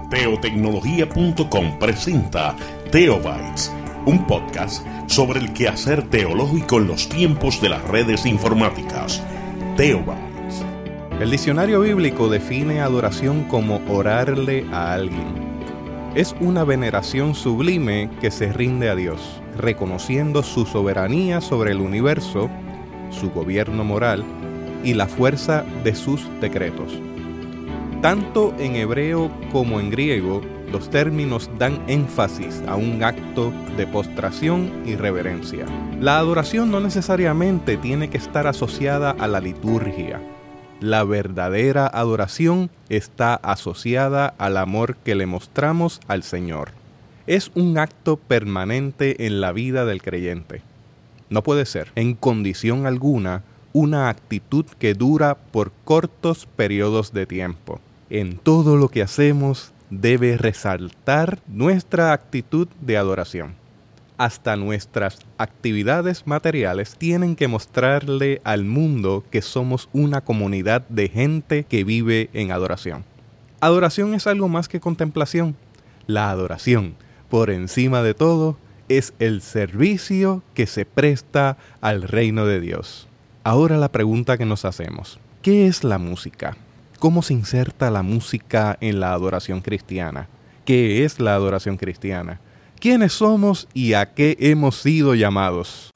Teotecnología.com presenta Teobytes, un podcast sobre el quehacer teológico en los tiempos de las redes informáticas. Teobytes. El diccionario bíblico define adoración como orarle a alguien. Es una veneración sublime que se rinde a Dios, reconociendo su soberanía sobre el universo, su gobierno moral y la fuerza de sus decretos. Tanto en hebreo como en griego, los términos dan énfasis a un acto de postración y reverencia. La adoración no necesariamente tiene que estar asociada a la liturgia. La verdadera adoración está asociada al amor que le mostramos al Señor. Es un acto permanente en la vida del creyente. No puede ser, en condición alguna, una actitud que dura por cortos periodos de tiempo. En todo lo que hacemos debe resaltar nuestra actitud de adoración. Hasta nuestras actividades materiales tienen que mostrarle al mundo que somos una comunidad de gente que vive en adoración. Adoración es algo más que contemplación. La adoración, por encima de todo, es el servicio que se presta al reino de Dios. Ahora la pregunta que nos hacemos: ¿qué es la música? ¿Cómo se inserta la música en la adoración cristiana? ¿Qué es la adoración cristiana? ¿Quiénes somos y a qué hemos sido llamados?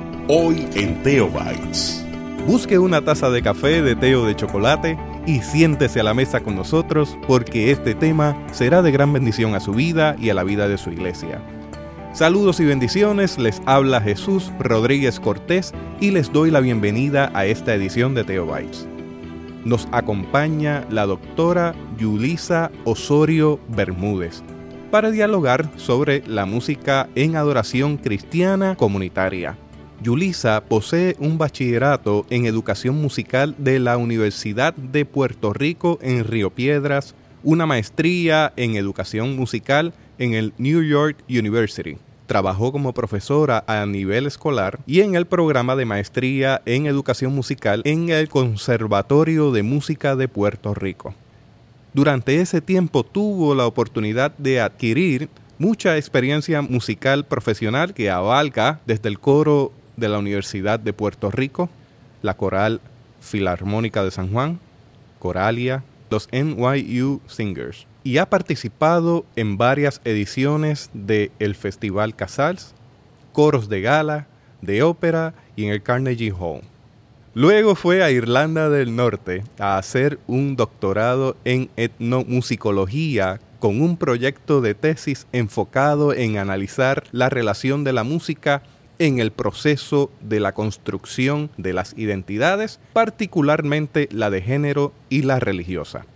Hoy en Teobytes. Busque una taza de café, de té o de chocolate y siéntese a la mesa con nosotros, porque este tema será de gran bendición a su vida y a la vida de su iglesia. Saludos y bendiciones, les habla Jesús Rodríguez Cortés y les doy la bienvenida a esta edición de Teobytes. Nos acompaña la doctora Yulisa Osorio Bermúdez para dialogar sobre la música en adoración cristiana comunitaria. Yulisa posee un bachillerato en educación musical de la Universidad de Puerto Rico en Río Piedras, una maestría en educación musical en el New York University. Trabajó como profesora a nivel escolar y en el programa de maestría en educación musical en el Conservatorio de Música de Puerto Rico. Durante ese tiempo tuvo la oportunidad de adquirir mucha experiencia musical profesional que abarca desde el coro de la Universidad de Puerto Rico, la Coral Filarmónica de San Juan, Coralia, los NYU Singers, y ha participado en varias ediciones del Festival Casals, coros de gala, de ópera y en el Carnegie Hall. Luego fue a Irlanda del Norte a hacer un doctorado en etnomusicología con un proyecto de tesis enfocado en analizar la relación de la música en el proceso de la construcción de las identidades, particularmente la de género y la religiosa.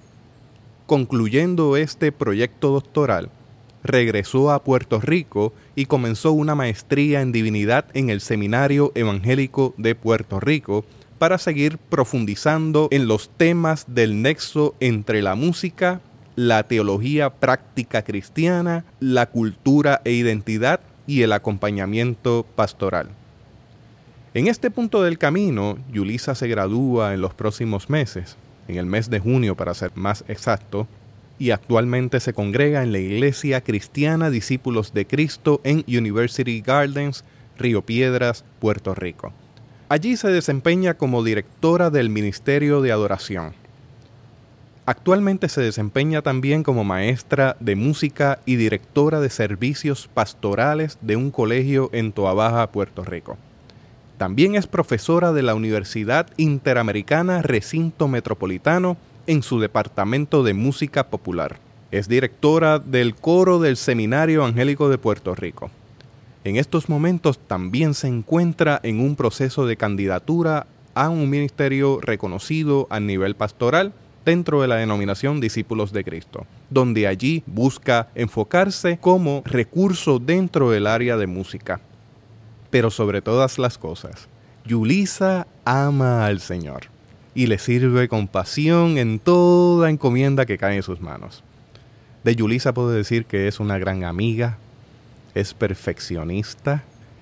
Concluyendo este proyecto doctoral, regresó a Puerto Rico y comenzó una maestría en divinidad en el Seminario Evangélico de Puerto Rico para seguir profundizando en los temas del nexo entre la música, la teología práctica cristiana, la cultura e identidad y el acompañamiento pastoral. En este punto del camino, Yulisa se gradúa en los próximos meses, en el mes de junio para ser más exacto, y actualmente se congrega en la Iglesia Cristiana Discípulos de Cristo en University Gardens, Río Piedras, Puerto Rico. Allí se desempeña como directora del Ministerio de Adoración. Actualmente se desempeña también como maestra de música y directora de servicios pastorales de un colegio en Toa Baja, Puerto Rico. También es profesora de la Universidad Interamericana Recinto Metropolitano en su departamento de música popular. Es directora del coro del Seminario Evangélico de Puerto Rico. En estos momentos también se encuentra en un proceso de candidatura a un ministerio reconocido a nivel pastoral dentro de la denominación Discípulos de Cristo, donde allí busca enfocarse como recurso dentro del área de música. Pero sobre todas las cosas, Yulisa ama al Señor y le sirve con pasión en toda encomienda que cae en sus manos. De Yulisa puedo decir que es una gran amiga, es perfeccionista,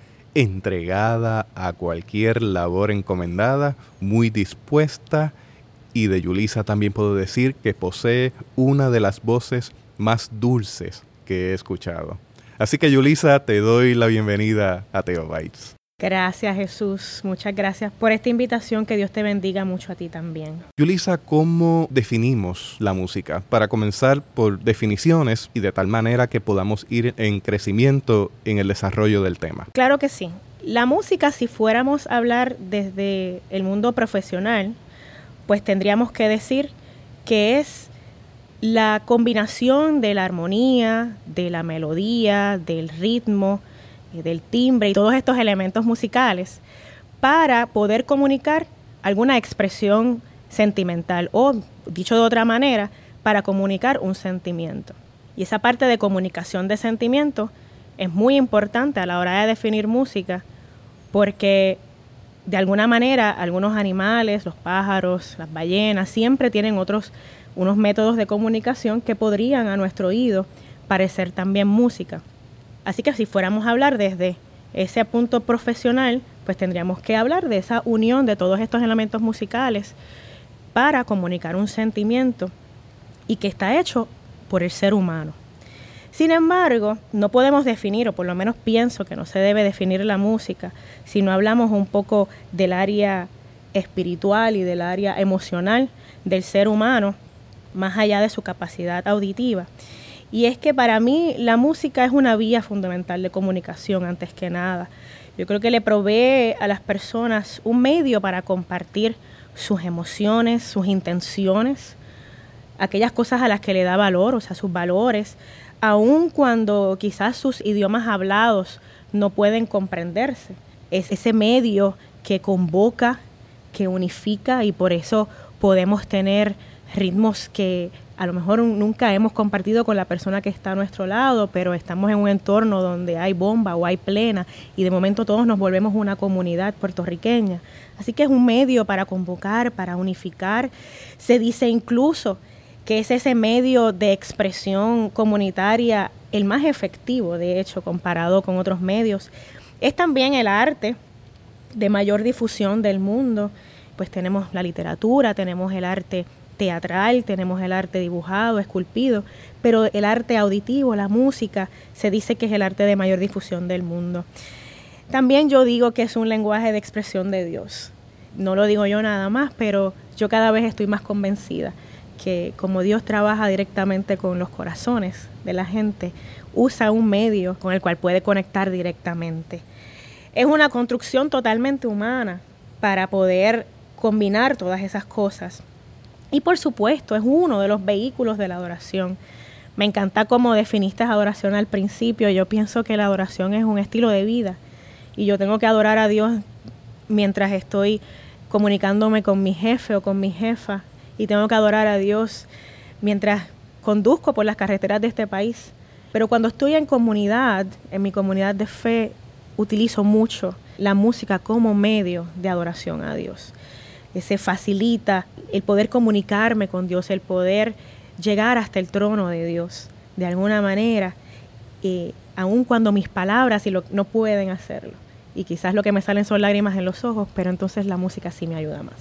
entregada a cualquier labor encomendada, muy dispuesta, y de Yulisa también puedo decir que posee una de las voces más dulces que he escuchado. Así que, Yulisa, te doy la bienvenida a Theobites. Gracias, Jesús. Muchas gracias por esta invitación. Que Dios te bendiga mucho a ti también. Yulisa, ¿cómo definimos la música? Para comenzar por definiciones y de tal manera que podamos ir en crecimiento en el desarrollo del tema. Claro que sí. La música, si fuéramos a hablar desde el mundo profesional, pues tendríamos que decir que es la combinación de la armonía, de la melodía, del ritmo, del timbre y todos estos elementos musicales para poder comunicar alguna expresión sentimental o, dicho de otra manera, para comunicar un sentimiento. Y esa parte de comunicación de sentimiento es muy importante a la hora de definir música porque de alguna manera algunos animales, los pájaros, las ballenas, siempre tienen unos métodos de comunicación que podrían a nuestro oído parecer también música. Así que si fuéramos a hablar desde ese punto profesional, pues tendríamos que hablar de esa unión de todos estos elementos musicales para comunicar un sentimiento y que está hecho por el ser humano. Sin embargo, no podemos definir, o por lo menos pienso que no se debe definir la música, si no hablamos un poco del área espiritual y del área emocional del ser humano, más allá de su capacidad auditiva. Y es que para mí la música es una vía fundamental de comunicación antes que nada. Yo creo que le provee a las personas un medio para compartir sus emociones, sus intenciones, aquellas cosas a las que le da valor, o sea, sus valores, aun cuando quizás sus idiomas hablados no pueden comprenderse. Es ese medio que convoca, que unifica y por eso podemos tener ritmos que a lo mejor nunca hemos compartido con la persona que está a nuestro lado, pero estamos en un entorno donde hay bomba o hay plena y de momento todos nos volvemos una comunidad puertorriqueña. Así que es un medio para convocar, para unificar. Se dice incluso que es ese medio de expresión comunitaria el más efectivo, de hecho, comparado con otros medios. Es también el arte de mayor difusión del mundo. Pues tenemos la literatura, tenemos el arte teatral, tenemos el arte dibujado, esculpido, pero el arte auditivo, la música, se dice que es el arte de mayor difusión del mundo. También yo digo que es un lenguaje de expresión de Dios. No lo digo yo nada más, pero yo cada vez estoy más convencida que como Dios trabaja directamente con los corazones de la gente, usa un medio con el cual puede conectar directamente. Es una construcción totalmente humana para poder combinar todas esas cosas. Y por supuesto, es uno de los vehículos de la adoración. Me encanta cómo definiste adoración al principio. Yo pienso que la adoración es un estilo de vida. Y yo tengo que adorar a Dios mientras estoy comunicándome con mi jefe o con mi jefa. Y tengo que adorar a Dios mientras conduzco por las carreteras de este país. Pero cuando estoy en comunidad, en mi comunidad de fe, utilizo mucho la música como medio de adoración a Dios. Se facilita el poder comunicarme con Dios, el poder llegar hasta el trono de Dios de alguna manera, aun cuando mis palabras no pueden hacerlo. Y quizás lo que me salen son lágrimas en los ojos, pero entonces la música sí me ayuda más.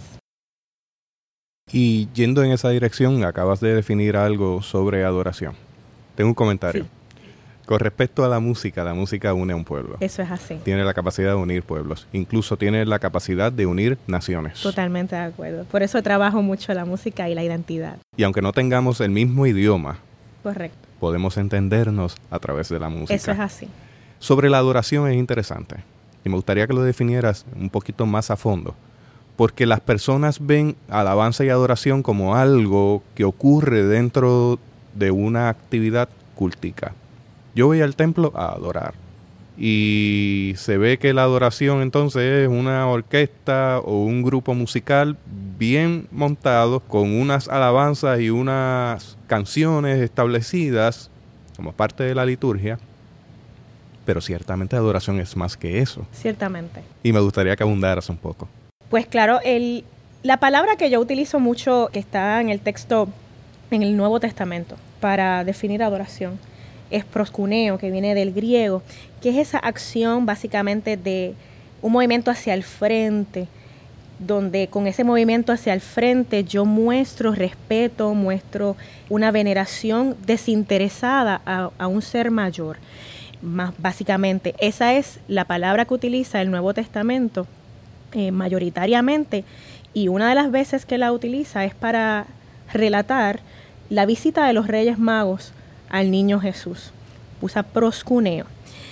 Y yendo en esa dirección, acabas de definir algo sobre adoración. Tengo un comentario. Sí. Con respecto a la música une a un pueblo. Eso es así. Tiene la capacidad de unir pueblos. Incluso tiene la capacidad de unir naciones. Totalmente de acuerdo. Por eso trabajo mucho la música y la identidad. Y aunque no tengamos el mismo idioma, correcto, podemos entendernos a través de la música. Eso es así. Sobre la adoración es interesante. Y me gustaría que lo definieras un poquito más a fondo. Porque las personas ven alabanza y adoración como algo que ocurre dentro de una actividad cultica. Yo voy al templo a adorar y se ve que la adoración entonces es una orquesta o un grupo musical bien montado con unas alabanzas y unas canciones establecidas como parte de la liturgia, pero ciertamente adoración es más que eso. Ciertamente. Y me gustaría que abundaras un poco. Pues claro, la palabra que yo utilizo mucho, que está en el texto, en el Nuevo Testamento, para definir adoración, es proskuneo, que viene del griego, que es esa acción básicamente de un movimiento hacia el frente, donde con ese movimiento hacia el frente yo muestro respeto, muestro una veneración desinteresada a un ser mayor. Más básicamente, esa es la palabra que utiliza el Nuevo Testamento mayoritariamente, y una de las veces que la utiliza es para relatar la visita de los Reyes Magos al niño Jesús. Usa proskuneo.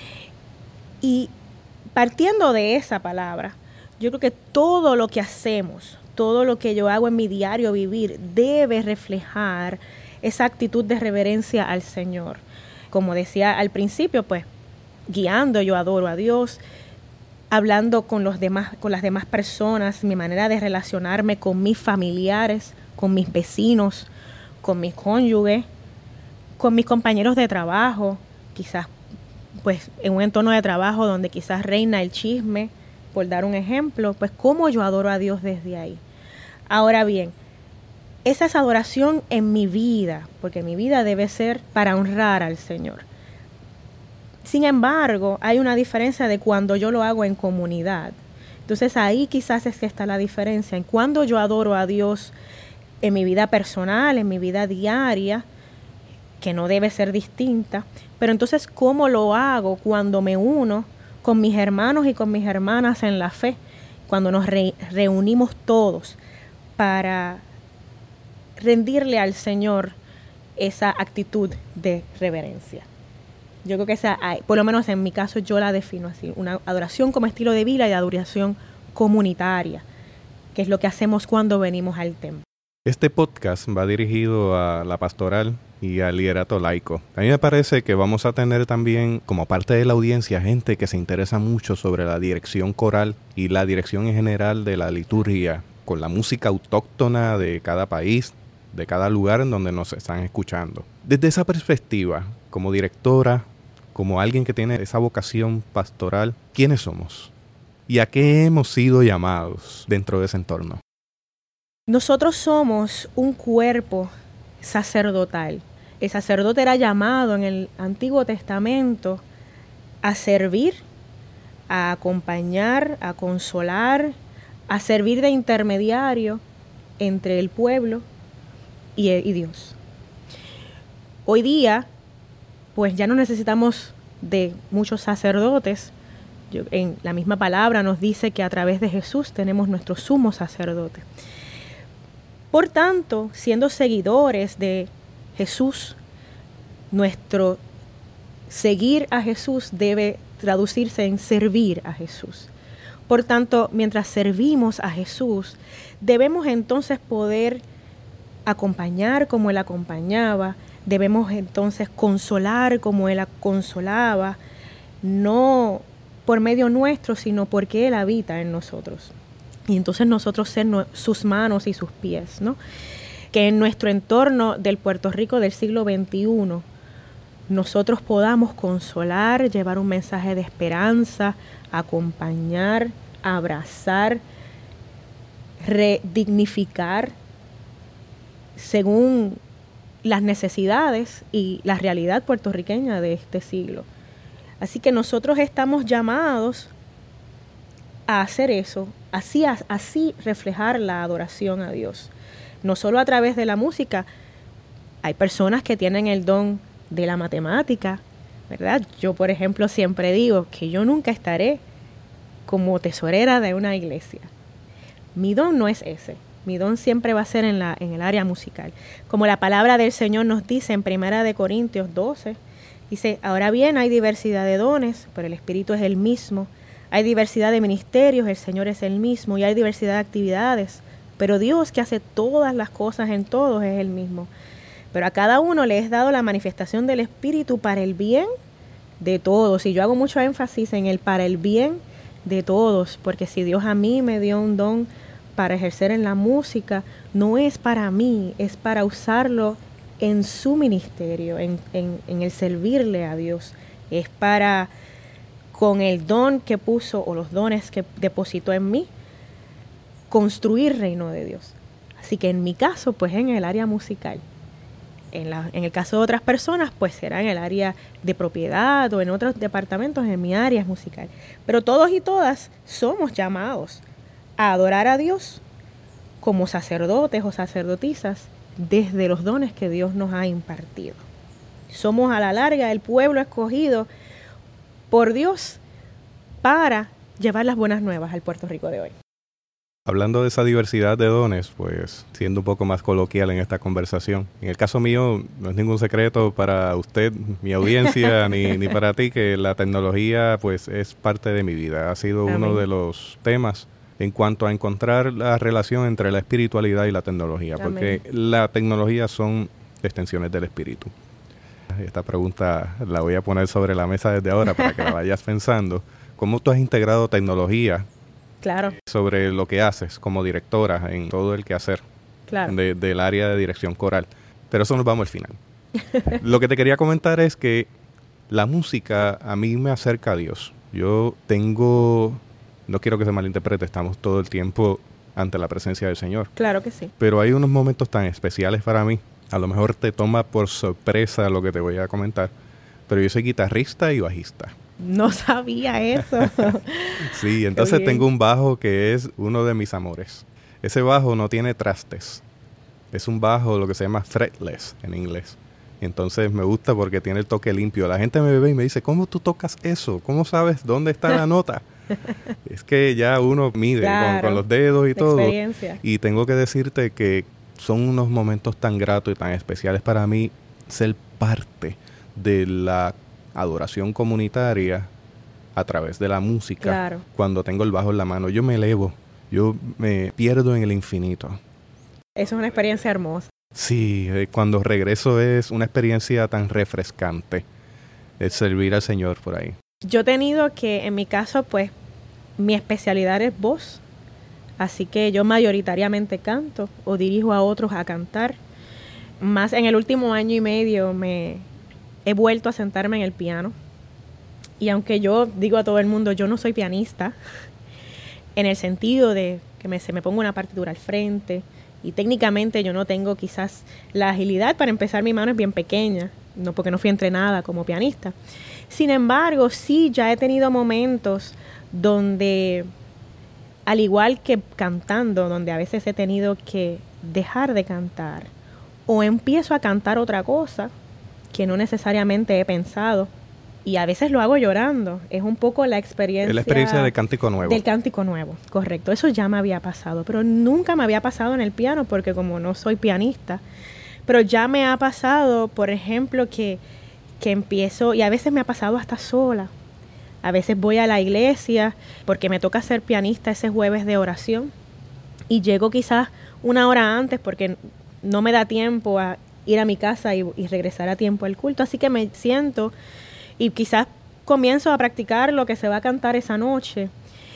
Y partiendo de esa palabra, yo creo que todo lo que hacemos, todo lo que yo hago en mi diario vivir debe reflejar esa actitud de reverencia al Señor. Como decía al principio, pues guiando yo adoro a Dios, hablando con las demás personas, mi manera de relacionarme con mis familiares, con mis vecinos, con mis cónyuges, con mis compañeros de trabajo, quizás pues en un entorno de trabajo donde quizás reina el chisme, por dar un ejemplo, pues cómo yo adoro a Dios desde ahí. Ahora bien, esa es adoración en mi vida, porque mi vida debe ser para honrar al Señor. Sin embargo, hay una diferencia de cuando yo lo hago en comunidad. Entonces ahí quizás es que está la diferencia, en cuando yo adoro a Dios en mi vida personal, en mi vida diaria, que no debe ser distinta, pero entonces ¿cómo lo hago cuando me uno con mis hermanos y con mis hermanas en la fe, cuando nos reunimos todos para rendirle al Señor esa actitud de reverencia? Yo creo que esa, por lo menos en mi caso, yo la defino así, una adoración como estilo de vida y adoración comunitaria, que es lo que hacemos cuando venimos al templo. Este podcast va dirigido a la pastoral y al liderato laico. A mí me parece que vamos a tener también como parte de la audiencia gente que se interesa mucho sobre la dirección coral y la dirección en general de la liturgia, con la música autóctona de cada país, de cada lugar en donde nos están escuchando. Desde esa perspectiva, como directora, como alguien que tiene esa vocación pastoral, ¿quiénes somos? ¿Y a qué hemos sido llamados dentro de ese entorno? Nosotros somos un cuerpo sacerdotal. El sacerdote era llamado en el Antiguo Testamento a servir, a acompañar, a consolar, a servir de intermediario entre el pueblo y Dios. Hoy día, pues ya no necesitamos de muchos sacerdotes. En la misma palabra nos dice que a través de Jesús tenemos nuestro sumo sacerdote. Por tanto, siendo seguidores de Jesús, nuestro seguir a Jesús debe traducirse en servir a Jesús. Por tanto, mientras servimos a Jesús, debemos entonces poder acompañar como Él acompañaba, debemos entonces consolar como Él consolaba, no por medio nuestro, sino porque Él habita en nosotros. Y entonces nosotros ser sus manos y sus pies, ¿no? Que en nuestro entorno del Puerto Rico del siglo XXI, nosotros podamos consolar, llevar un mensaje de esperanza, acompañar, abrazar, redignificar según las necesidades y la realidad puertorriqueña de este siglo. Así que nosotros estamos llamados a hacer eso, así reflejar la adoración a Dios. No solo a través de la música, hay personas que tienen el don de la matemática, ¿verdad? Yo, por ejemplo, siempre digo que yo nunca estaré como tesorera de una iglesia. Mi don no es ese. Mi don siempre va a ser en el área musical. Como la palabra del Señor nos dice en 1 Corintios 12, dice, ahora bien hay diversidad de dones, pero el Espíritu es el mismo. Hay diversidad de ministerios, el Señor es el mismo, y hay diversidad de actividades, pero Dios que hace todas las cosas en todos es el mismo. Pero a cada uno le es dado la manifestación del Espíritu para el bien de todos. Y yo hago mucho énfasis en el para el bien de todos, porque si Dios a mí me dio un don para ejercer en la música, no es para mí, es para usarlo en su ministerio, en el servirle a Dios. Es para, con el don que puso o los dones que depositó en mí, construir reino de Dios. Así que en mi caso, pues en el área musical. En el caso de otras personas, pues será en el área de propiedad o en otros departamentos, en mi área musical. Pero todos y todas somos llamados a adorar a Dios como sacerdotes o sacerdotisas desde los dones que Dios nos ha impartido. Somos a la larga el pueblo escogido por Dios para llevar las buenas nuevas al Puerto Rico de hoy. Hablando de esa diversidad de dones, pues siendo un poco más coloquial en esta conversación, en el caso mío no es ningún secreto para usted, mi audiencia, ni para ti, que la tecnología pues es parte de mi vida. Ha sido Amén. uno de los temas en cuanto a encontrar la relación entre la espiritualidad y la tecnología, Amén. porque la tecnología son extensiones del espíritu. Esta pregunta la voy a poner sobre la mesa desde ahora para que la vayas pensando. ¿Cómo tú has integrado tecnología Claro, sobre lo que haces como directora en todo el quehacer claro. del área de dirección coral? Pero eso nos vamos al final. Lo que te quería comentar es que la música a mí me acerca a Dios. Yo tengo, no quiero que se malinterprete, estamos todo el tiempo ante la presencia del Señor. Claro que sí. Pero hay unos momentos tan especiales para mí. A lo mejor te toma por sorpresa lo que te voy a comentar, pero yo soy guitarrista y bajista. No sabía eso. Sí, entonces Qué bien. tengo un bajo que es uno de mis amores. Ese bajo no tiene trastes. Es un bajo, lo que se llama fretless en inglés. Entonces me gusta porque tiene el toque limpio. La gente me ve y me dice, ¿cómo tú tocas eso? ¿Cómo sabes dónde está la nota? Es que ya uno mide Claro, con los dedos y de todo. experiencia. Y tengo que decirte que son unos momentos tan gratos y tan especiales para mí ser parte de la adoración comunitaria a través de la música. Claro. Cuando tengo el bajo en la mano, yo me elevo, yo me pierdo en el infinito. Eso es una experiencia hermosa. Sí, cuando regreso es una experiencia tan refrescante el servir al Señor por ahí. Yo he tenido que, en mi caso, pues, mi especialidad es voz. Así que yo mayoritariamente canto o dirijo a otros a cantar. Más en el último año y medio me he vuelto a sentarme en el piano. Y aunque yo digo a todo el mundo, yo no soy pianista, en el sentido de que se me ponga una partitura al frente, y técnicamente yo no tengo quizás la agilidad. Para empezar, mi mano es bien pequeña, no porque no fui entrenada como pianista. Sin embargo, sí, ya he tenido momentos donde, al igual que cantando, donde a veces he tenido que dejar de cantar o empiezo a cantar otra cosa que no necesariamente he pensado, y a veces lo hago llorando. Es un poco la experiencia... Es la experiencia del cántico nuevo. Del cántico nuevo, correcto. Eso ya me había pasado, pero nunca me había pasado en el piano porque como no soy pianista. Pero ya me ha pasado, por ejemplo, que empiezo, y a veces me ha pasado hasta sola. A veces voy a la iglesia porque me toca ser pianista ese jueves de oración y llego quizás una hora antes porque no me da tiempo a ir a mi casa y regresar a tiempo al culto. Así que me siento y quizás comienzo a practicar lo que se va a cantar esa noche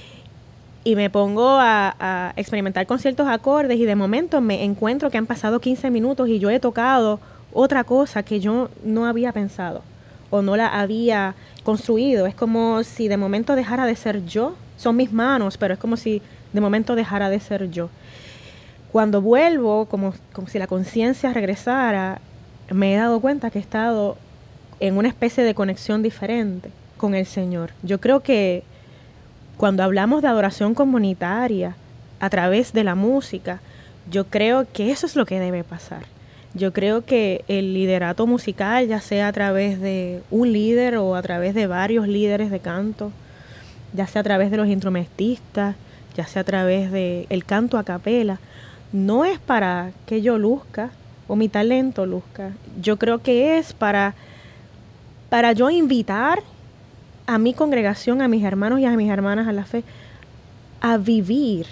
y me pongo a experimentar con ciertos acordes y de momento me encuentro que han pasado 15 minutos y yo he tocado otra cosa que yo no había pensado o no la había construido. Es como si de momento dejara de ser yo. Son mis manos, pero es como si de momento dejara de ser yo. Cuando vuelvo, como si la conciencia regresara, me he dado cuenta que he estado en una especie de conexión diferente con el Señor. Yo creo que cuando hablamos de adoración comunitaria a través de la música, yo creo que eso es lo que debe pasar. Yo creo que el liderato musical, ya sea a través de un líder o a través de varios líderes de canto, ya sea a través de los instrumentistas, ya sea a través del canto a capela, no es para que yo luzca o mi talento luzca. Yo creo que es para yo invitar a mi congregación, a mis hermanos y a mis hermanas a la fe, a vivir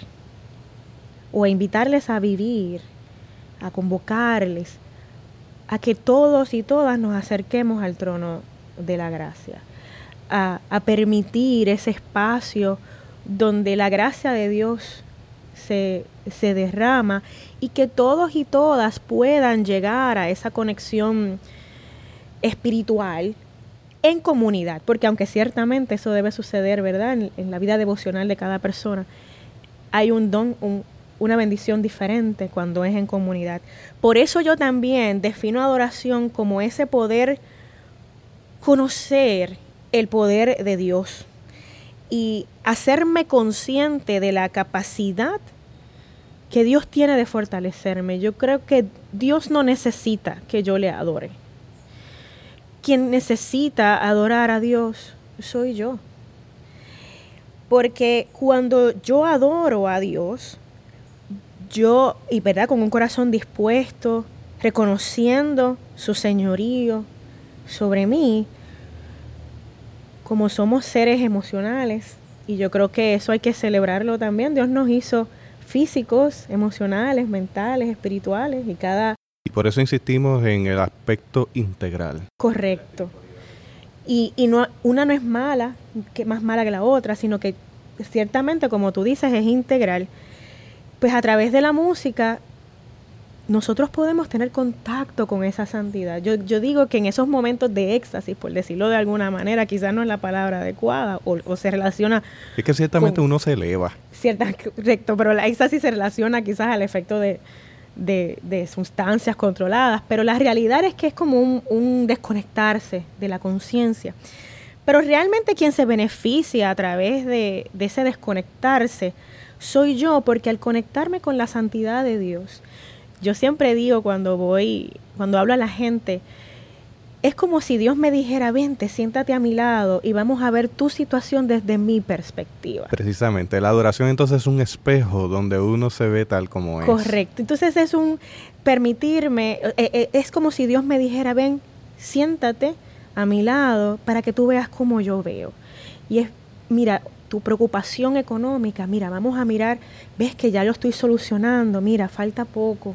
o a invitarles a vivir, a convocarles a que todos y todas nos acerquemos al trono de la gracia, a permitir ese espacio donde la gracia de Dios se derrama y que todos y todas puedan llegar a esa conexión espiritual en comunidad, porque aunque ciertamente eso debe suceder, ¿verdad? En la vida devocional de cada persona, hay un don, una bendición diferente cuando es en comunidad. Por eso yo también defino adoración como ese poder conocer el poder de Dios y hacerme consciente de la capacidad que Dios tiene de fortalecerme. Yo creo que Dios no necesita que yo le adore. Quien necesita adorar a Dios soy yo. Porque cuando yo adoro a Dios, y verdad, con un corazón dispuesto, reconociendo su señorío sobre mí, como somos seres emocionales, y yo creo que eso hay que celebrarlo también. Dios nos hizo físicos, emocionales, mentales, espirituales, y por eso insistimos en el aspecto integral. Correcto. Y no, una no es mala, más mala que la otra, sino que ciertamente, como tú dices, es integral. Pues a través de la música nosotros podemos tener contacto con esa santidad. Yo digo que en esos momentos de éxtasis, por decirlo de alguna manera, quizás no es la palabra adecuada o se relaciona... Es que ciertamente uno se eleva. Correcto, pero la éxtasis se relaciona quizás al efecto de sustancias controladas, pero la realidad es que es como un desconectarse de la conciencia. Pero realmente quien se beneficia a través de ese desconectarse soy yo, porque al conectarme con la santidad de Dios, yo siempre digo cuando hablo a la gente, es como si Dios me dijera, vente, siéntate a mi lado y vamos a ver tu situación desde mi perspectiva. Precisamente, la adoración entonces es un espejo donde uno se ve tal como es. Correcto, entonces es un permitirme, es como si Dios me dijera, ven, siéntate a mi lado para que tú veas cómo yo veo. Y es, mira, tu preocupación económica, mira, vamos a mirar, ves que ya lo estoy solucionando, mira, falta poco.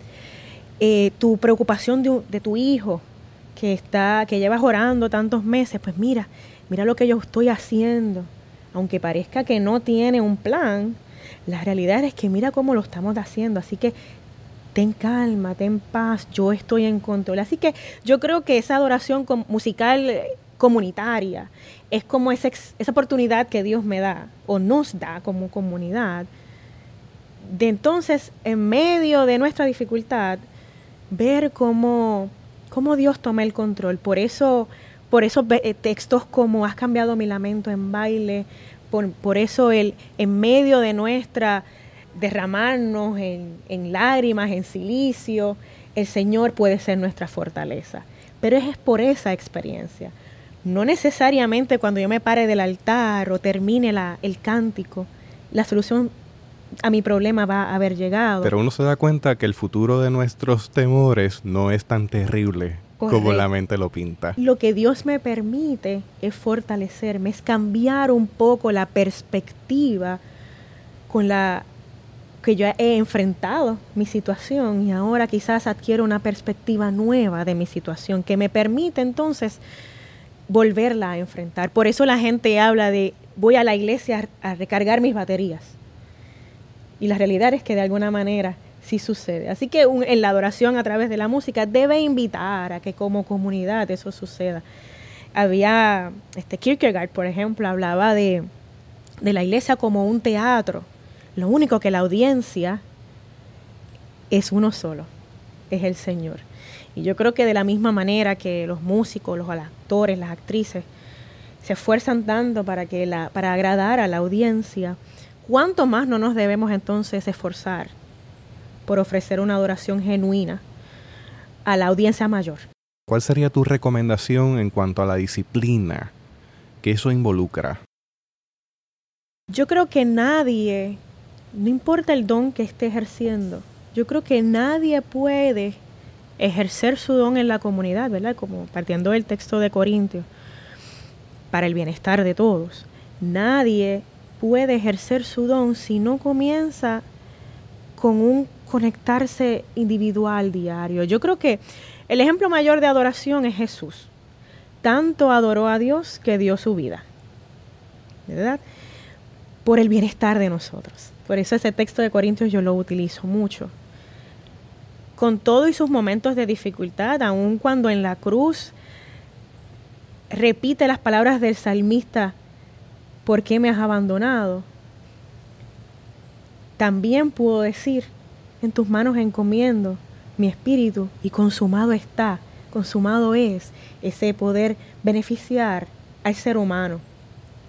Tu preocupación de tu hijo, que llevas orando tantos meses, pues mira lo que yo estoy haciendo. Aunque parezca que no tiene un plan, la realidad es que mira cómo lo estamos haciendo. Así que ten calma, ten paz, yo estoy en control. Así que yo creo que esa adoración musical comunitaria es como esa oportunidad que Dios me da o nos da como comunidad de entonces, en medio de nuestra dificultad, ver cómo Dios toma el control. Por eso textos como has cambiado mi lamento en baile, por eso en medio de nuestra derramarnos en lágrimas, en cilicio, el Señor puede ser nuestra fortaleza. Pero es por esa experiencia. No necesariamente cuando yo me pare del altar o termine el cántico, la solución a mi problema va a haber llegado. Pero uno se da cuenta que el futuro de nuestros temores no es tan terrible. Correcto. Como la mente lo pinta. Lo que Dios me permite es fortalecerme, es cambiar un poco la perspectiva con la que yo he enfrentado mi situación, y ahora quizás adquiero una perspectiva nueva de mi situación que me permite entonces volverla a enfrentar. Por eso la gente habla de voy a la iglesia a recargar mis baterías. Y la realidad es que de alguna manera sí sucede. Así que en la adoración a través de la música debe invitar a que como comunidad eso suceda. Había Kierkegaard, por ejemplo, hablaba de la iglesia como un teatro. Lo único que la audiencia es uno solo, es el Señor. Y yo creo que de la misma manera que los músicos, los actores, las actrices se esfuerzan tanto para agradar a la audiencia, ¿cuánto más no nos debemos entonces esforzar por ofrecer una adoración genuina a la audiencia mayor? ¿Cuál sería tu recomendación en cuanto a la disciplina que eso involucra? Yo creo que nadie, no importa el don que esté ejerciendo, yo creo que nadie puede ejercer su don en la comunidad, ¿verdad? Como partiendo del texto de Corintios, para el bienestar de todos. Nadie puede ejercer su don si no comienza con un conectarse individual diario. Yo creo que el ejemplo mayor de adoración es Jesús. Tanto adoró a Dios que dio su vida, ¿verdad? Por el bienestar de nosotros. Por eso ese texto de Corintios yo lo utilizo mucho. Con todo y sus momentos de dificultad, aun cuando en la cruz repite las palabras del salmista, ¿por qué me has abandonado? También pudo decir, en tus manos encomiendo mi espíritu, y consumado está, consumado es ese poder beneficiar al ser humano.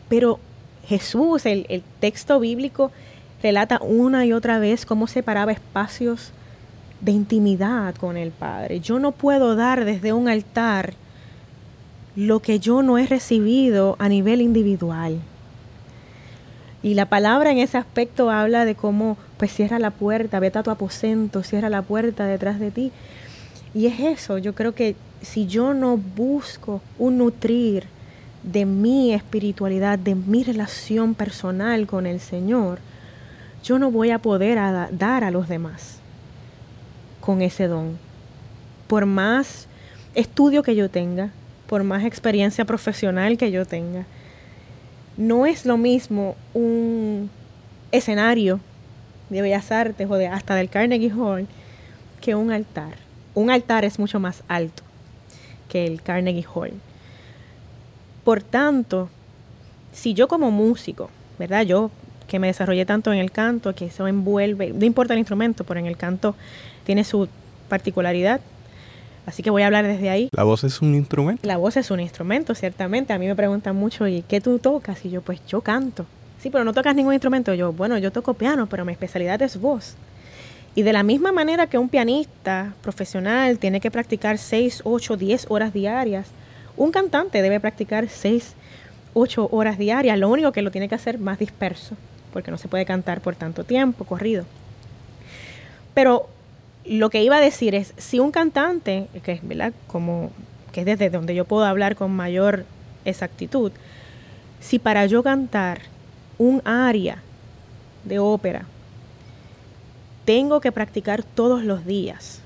Pero Jesús, el texto bíblico, relata una y otra vez cómo separaba espacios de intimidad con el Padre. Yo no puedo dar desde un altar lo que yo no he recibido a nivel individual. Y la palabra en ese aspecto habla de cómo, pues cierra la puerta, vete a tu aposento, cierra la puerta detrás de ti. Y es eso, yo creo que si yo no busco un nutrir de mi espiritualidad, de mi relación personal con el Señor, yo no voy a poder dar a los demás con ese don. Por más estudio que yo tenga, por más experiencia profesional que yo tenga, no es lo mismo un escenario de Bellas Artes o hasta del Carnegie Hall que un altar. Un altar es mucho más alto que el Carnegie Hall. Por tanto, si yo como músico, ¿verdad? Yo que me desarrollé tanto en el canto, que eso envuelve, no importa el instrumento, pero en el canto tiene su particularidad. Así que voy a hablar desde ahí. ¿La voz es un instrumento? La voz es un instrumento, ciertamente. A mí me preguntan mucho, ¿y qué tú tocas? Y yo, pues yo canto. Sí, pero no tocas ningún instrumento. Yo, bueno, yo toco piano, pero mi especialidad es voz. Y de la misma manera que un pianista profesional tiene que practicar 6, 8, 10 horas diarias, un cantante debe practicar 6, 8 horas diarias. Lo único que lo tiene que hacer más disperso, porque no se puede cantar por tanto tiempo, corrido. Pero lo que iba a decir es, si un cantante, que es, ¿verdad?, como que es desde donde yo puedo hablar con mayor exactitud, si para yo cantar un aria de ópera tengo que practicar todos los días,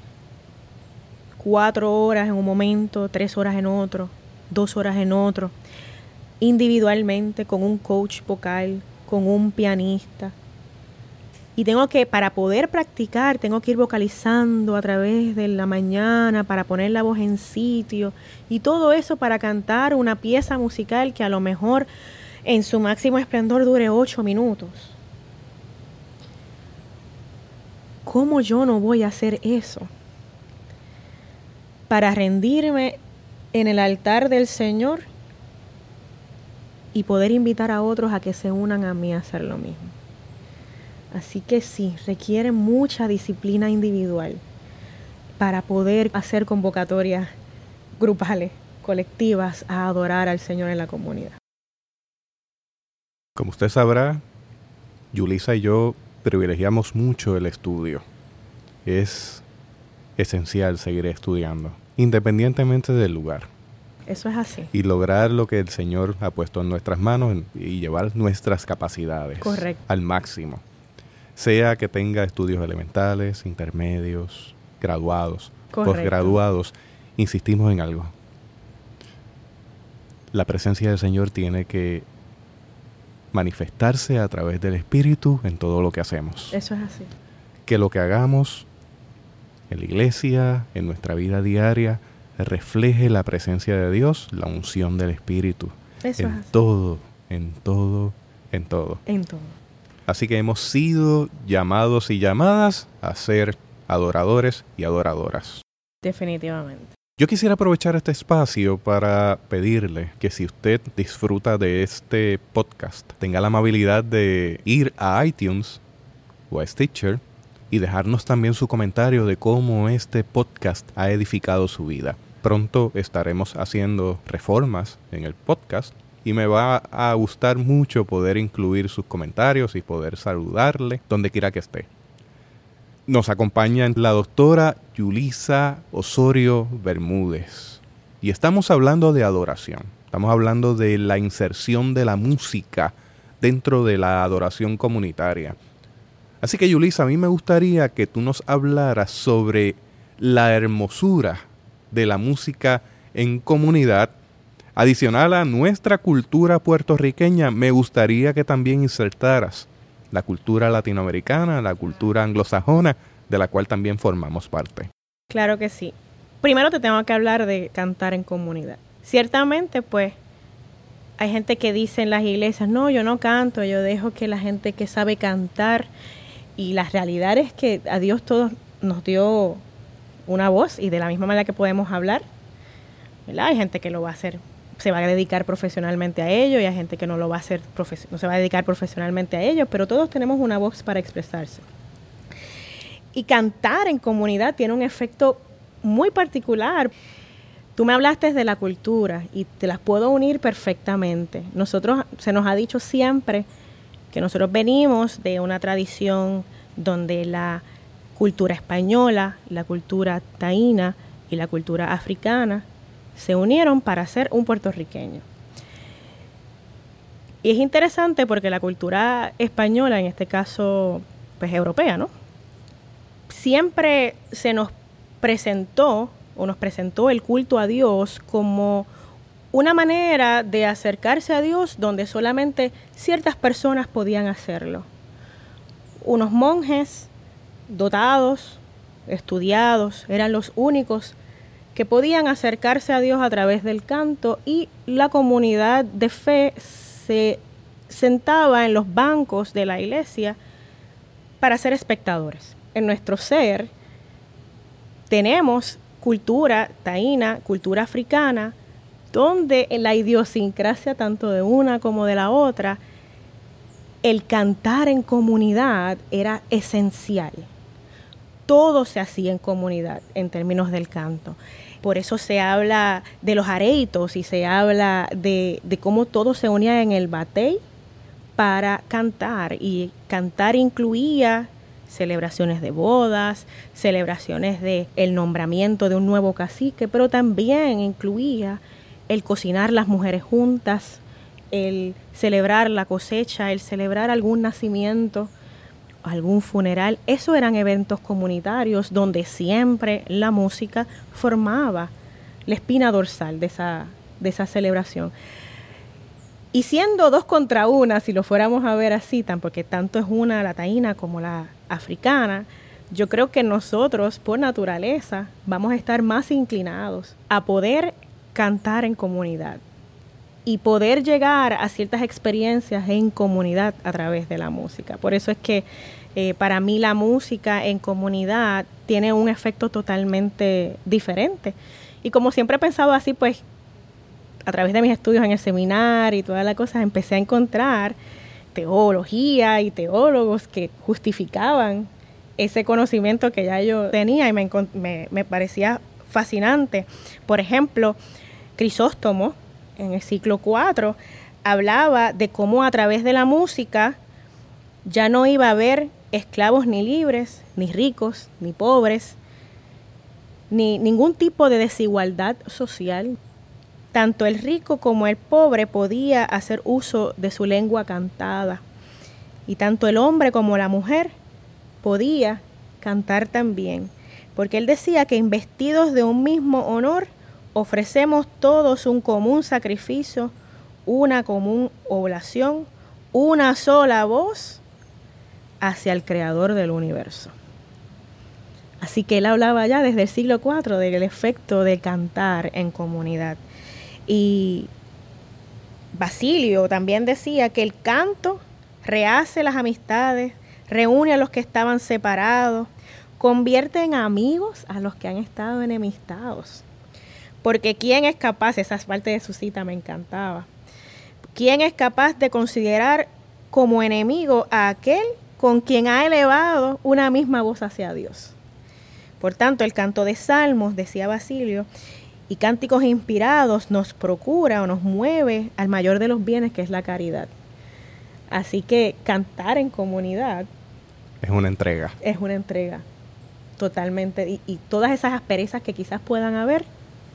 4 horas en un momento, 3 horas en otro, 2 horas en otro, individualmente con un coach vocal, con un pianista, y tengo que, para poder practicar, tengo que ir vocalizando a través de la mañana para poner la voz en sitio y todo eso para cantar una pieza musical que a lo mejor en su máximo esplendor dure 8 minutos. ¿Cómo yo no voy a hacer eso para rendirme en el altar del Señor y poder invitar a otros a que se unan a mí a hacer lo mismo? Así que sí, requiere mucha disciplina individual para poder hacer convocatorias grupales, colectivas, a adorar al Señor en la comunidad. Como usted sabrá, Yulisa y yo privilegiamos mucho el estudio. Es esencial seguir estudiando, independientemente del lugar. Eso es así. Y lograr lo que el Señor ha puesto en nuestras manos y llevar nuestras capacidades al máximo. Sea que tenga estudios elementales, intermedios, graduados, posgraduados, insistimos en algo. La presencia del Señor tiene que manifestarse a través del Espíritu en todo lo que hacemos. Eso es así. Que lo que hagamos en la iglesia, en nuestra vida diaria, refleje la presencia de Dios, la unción del Espíritu. Eso en es así. todo, en todo, en todo. En todo. Así que hemos sido llamados y llamadas a ser adoradores y adoradoras. Definitivamente. Yo quisiera aprovechar este espacio para pedirle que si usted disfruta de este podcast, tenga la amabilidad de ir a iTunes o a Stitcher y dejarnos también su comentario de cómo este podcast ha edificado su vida. Pronto estaremos haciendo reformas en el podcast y me va a gustar mucho poder incluir sus comentarios y poder saludarle donde quiera que esté. Nos acompaña la doctora Yulisa Osorio Bermúdez. Y estamos hablando de adoración. Estamos hablando de la inserción de la música dentro de la adoración comunitaria. Así que Yulisa, a mí me gustaría que tú nos hablaras sobre la hermosura de la música en comunidad. Adicional a nuestra cultura puertorriqueña, me gustaría que también insertaras la cultura latinoamericana, la cultura anglosajona, de la cual también formamos parte. Claro que sí. Primero te tengo que hablar de cantar en comunidad. Ciertamente, pues, hay gente que dice en las iglesias, no, yo no canto, yo dejo que la gente que sabe cantar. Y la realidad es que a Dios todos nos dio una voz y de la misma manera que podemos hablar, ¿verdad? Hay gente que lo va a hacer se va a dedicar profesionalmente a ello y hay gente que no lo va a hacer, no se va a dedicar profesionalmente a ello, pero todos tenemos una voz para expresarse. Y cantar en comunidad tiene un efecto muy particular. Tú me hablaste de la cultura y te las puedo unir perfectamente. Se nos ha dicho siempre que nosotros venimos de una tradición donde la cultura española, la cultura taína y la cultura africana se unieron para ser un puertorriqueño. Y es interesante porque la cultura española, en este caso, pues europea, ¿no? Siempre se nos presentó el culto a Dios como una manera de acercarse a Dios donde solamente ciertas personas podían hacerlo. Unos monjes dotados, estudiados, eran los únicos que podían acercarse a Dios a través del canto, y la comunidad de fe se sentaba en los bancos de la iglesia para ser espectadores. En nuestro ser tenemos cultura taína, cultura africana, donde en la idiosincrasia tanto de una como de la otra, el cantar en comunidad era esencial. Todo se hacía en comunidad en términos del canto. Por eso se habla de los areitos y se habla de cómo todo se unía en el batey para cantar. Y cantar incluía celebraciones de bodas, celebraciones de el nombramiento de un nuevo cacique, pero también incluía el cocinar las mujeres juntas, el celebrar la cosecha, el celebrar algún nacimiento, algún funeral. Eso eran eventos comunitarios donde siempre la música formaba la espina dorsal de esa celebración. Y siendo 2 contra 1, si lo fuéramos a ver así, porque tanto es una la taína como la africana, yo creo que nosotros, por naturaleza, vamos a estar más inclinados a poder cantar en comunidad y poder llegar a ciertas experiencias en comunidad a través de la música. Por eso es que para mí la música en comunidad tiene un efecto totalmente diferente. Y como siempre he pensado así, pues a través de mis estudios en el seminario y todas las cosas, empecé a encontrar teología y teólogos que justificaban ese conocimiento que ya yo tenía y me parecía fascinante. Por ejemplo, Crisóstomo, en el siglo IV, hablaba de cómo a través de la música ya no iba a haber esclavos ni libres, ni ricos, ni pobres, ni ningún tipo de desigualdad social. Tanto el rico como el pobre podía hacer uso de su lengua cantada. Y tanto el hombre como la mujer podía cantar también. Porque él decía que investidos de un mismo honor, ofrecemos todos un común sacrificio, una común oblación, una sola voz hacia el Creador del universo. Así que él hablaba ya desde el siglo IV del efecto de cantar en comunidad. Y Basilio también decía que el canto rehace las amistades, reúne a los que estaban separados, convierte en amigos a los que han estado enemistados. Porque ¿quién es capaz? Esa parte de su cita me encantaba. ¿Quién es capaz de considerar como enemigo a aquel con quien ha elevado una misma voz hacia Dios? Por tanto, el canto de salmos, decía Basilio, y cánticos inspirados nos procura o nos mueve al mayor de los bienes, que es la caridad. Así que cantar en comunidad es una entrega. Es una entrega, totalmente. Y todas esas asperezas que quizás puedan haber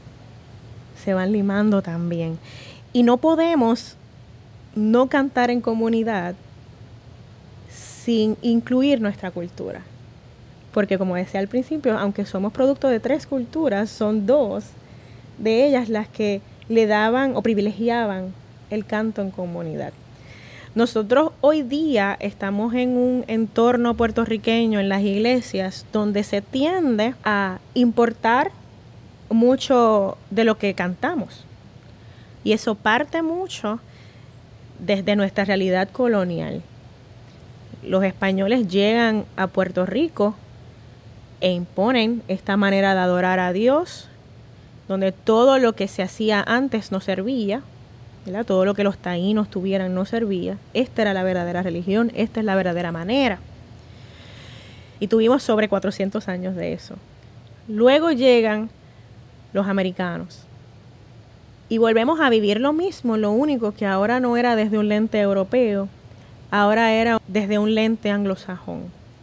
se van limando también. Y no podemos no cantar en comunidad sin incluir nuestra cultura. Porque como decía al principio, aunque somos producto de 3 culturas, son 2 de ellas las que le daban o privilegiaban el canto en comunidad. Nosotros hoy día estamos en un entorno puertorriqueño en las iglesias donde se tiende a importar mucho de lo que cantamos. Y eso parte mucho desde nuestra realidad colonial. Los españoles llegan a Puerto Rico e imponen esta manera de adorar a Dios donde todo lo que se hacía antes no servía, ¿verdad? Todo lo que los taínos tuvieran no servía. Esta era la verdadera religión, esta es la verdadera manera. Y tuvimos sobre 400 años de eso. Luego llegan los americanos y volvemos a vivir lo mismo, lo único que ahora no era desde un lente europeo, ahora era desde un lente anglosajón.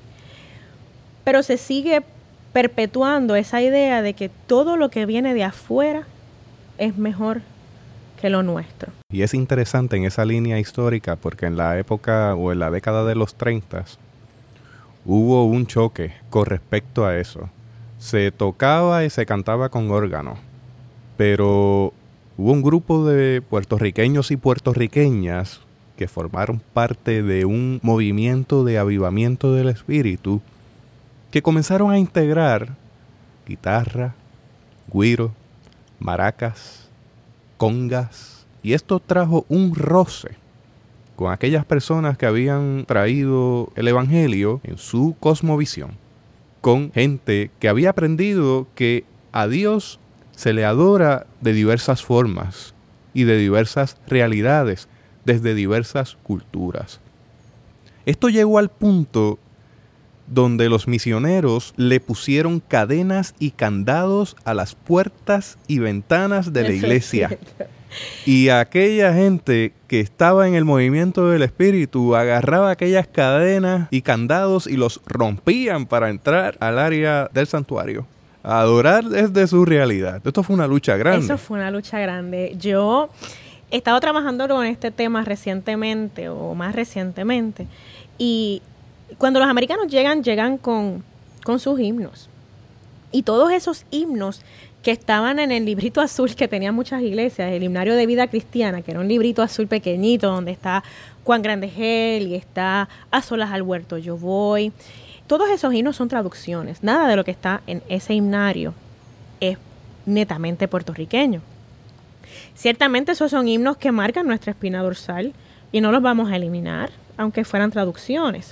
Pero se sigue perpetuando esa idea de que todo lo que viene de afuera es mejor que lo nuestro. Y es interesante en esa línea histórica porque en la época o en la década de los 30 hubo un choque con respecto a eso. Se tocaba y se cantaba con órgano, pero hubo un grupo de puertorriqueños y puertorriqueñas que formaron parte de un movimiento de avivamiento del espíritu que comenzaron a integrar guitarra, güiro, maracas, congas, y esto trajo un roce con aquellas personas que habían traído el evangelio en su cosmovisión, con gente que había aprendido que a Dios se le adora de diversas formas y de diversas realidades, desde diversas culturas. Esto llegó al punto donde los misioneros le pusieron cadenas y candados a las puertas y ventanas de la iglesia. Y aquella gente que estaba en el movimiento del espíritu agarraba aquellas cadenas y candados y los rompían para entrar al área del santuario, a adorar desde su realidad. Esto fue una lucha grande. Eso fue una lucha grande. Yo he estado trabajando con este tema recientemente o más recientemente, y cuando los americanos llegan con sus himnos, y todos esos himnos que estaban en el librito azul que tenían muchas iglesias, el himnario de vida cristiana, que era un librito azul pequeñito donde está Cuán grande es Él y está A solas al huerto yo voy. Todos esos himnos son traducciones. Nada de lo que está en ese himnario es netamente puertorriqueño. Ciertamente esos son himnos que marcan nuestra espina dorsal y no los vamos a eliminar, aunque fueran traducciones.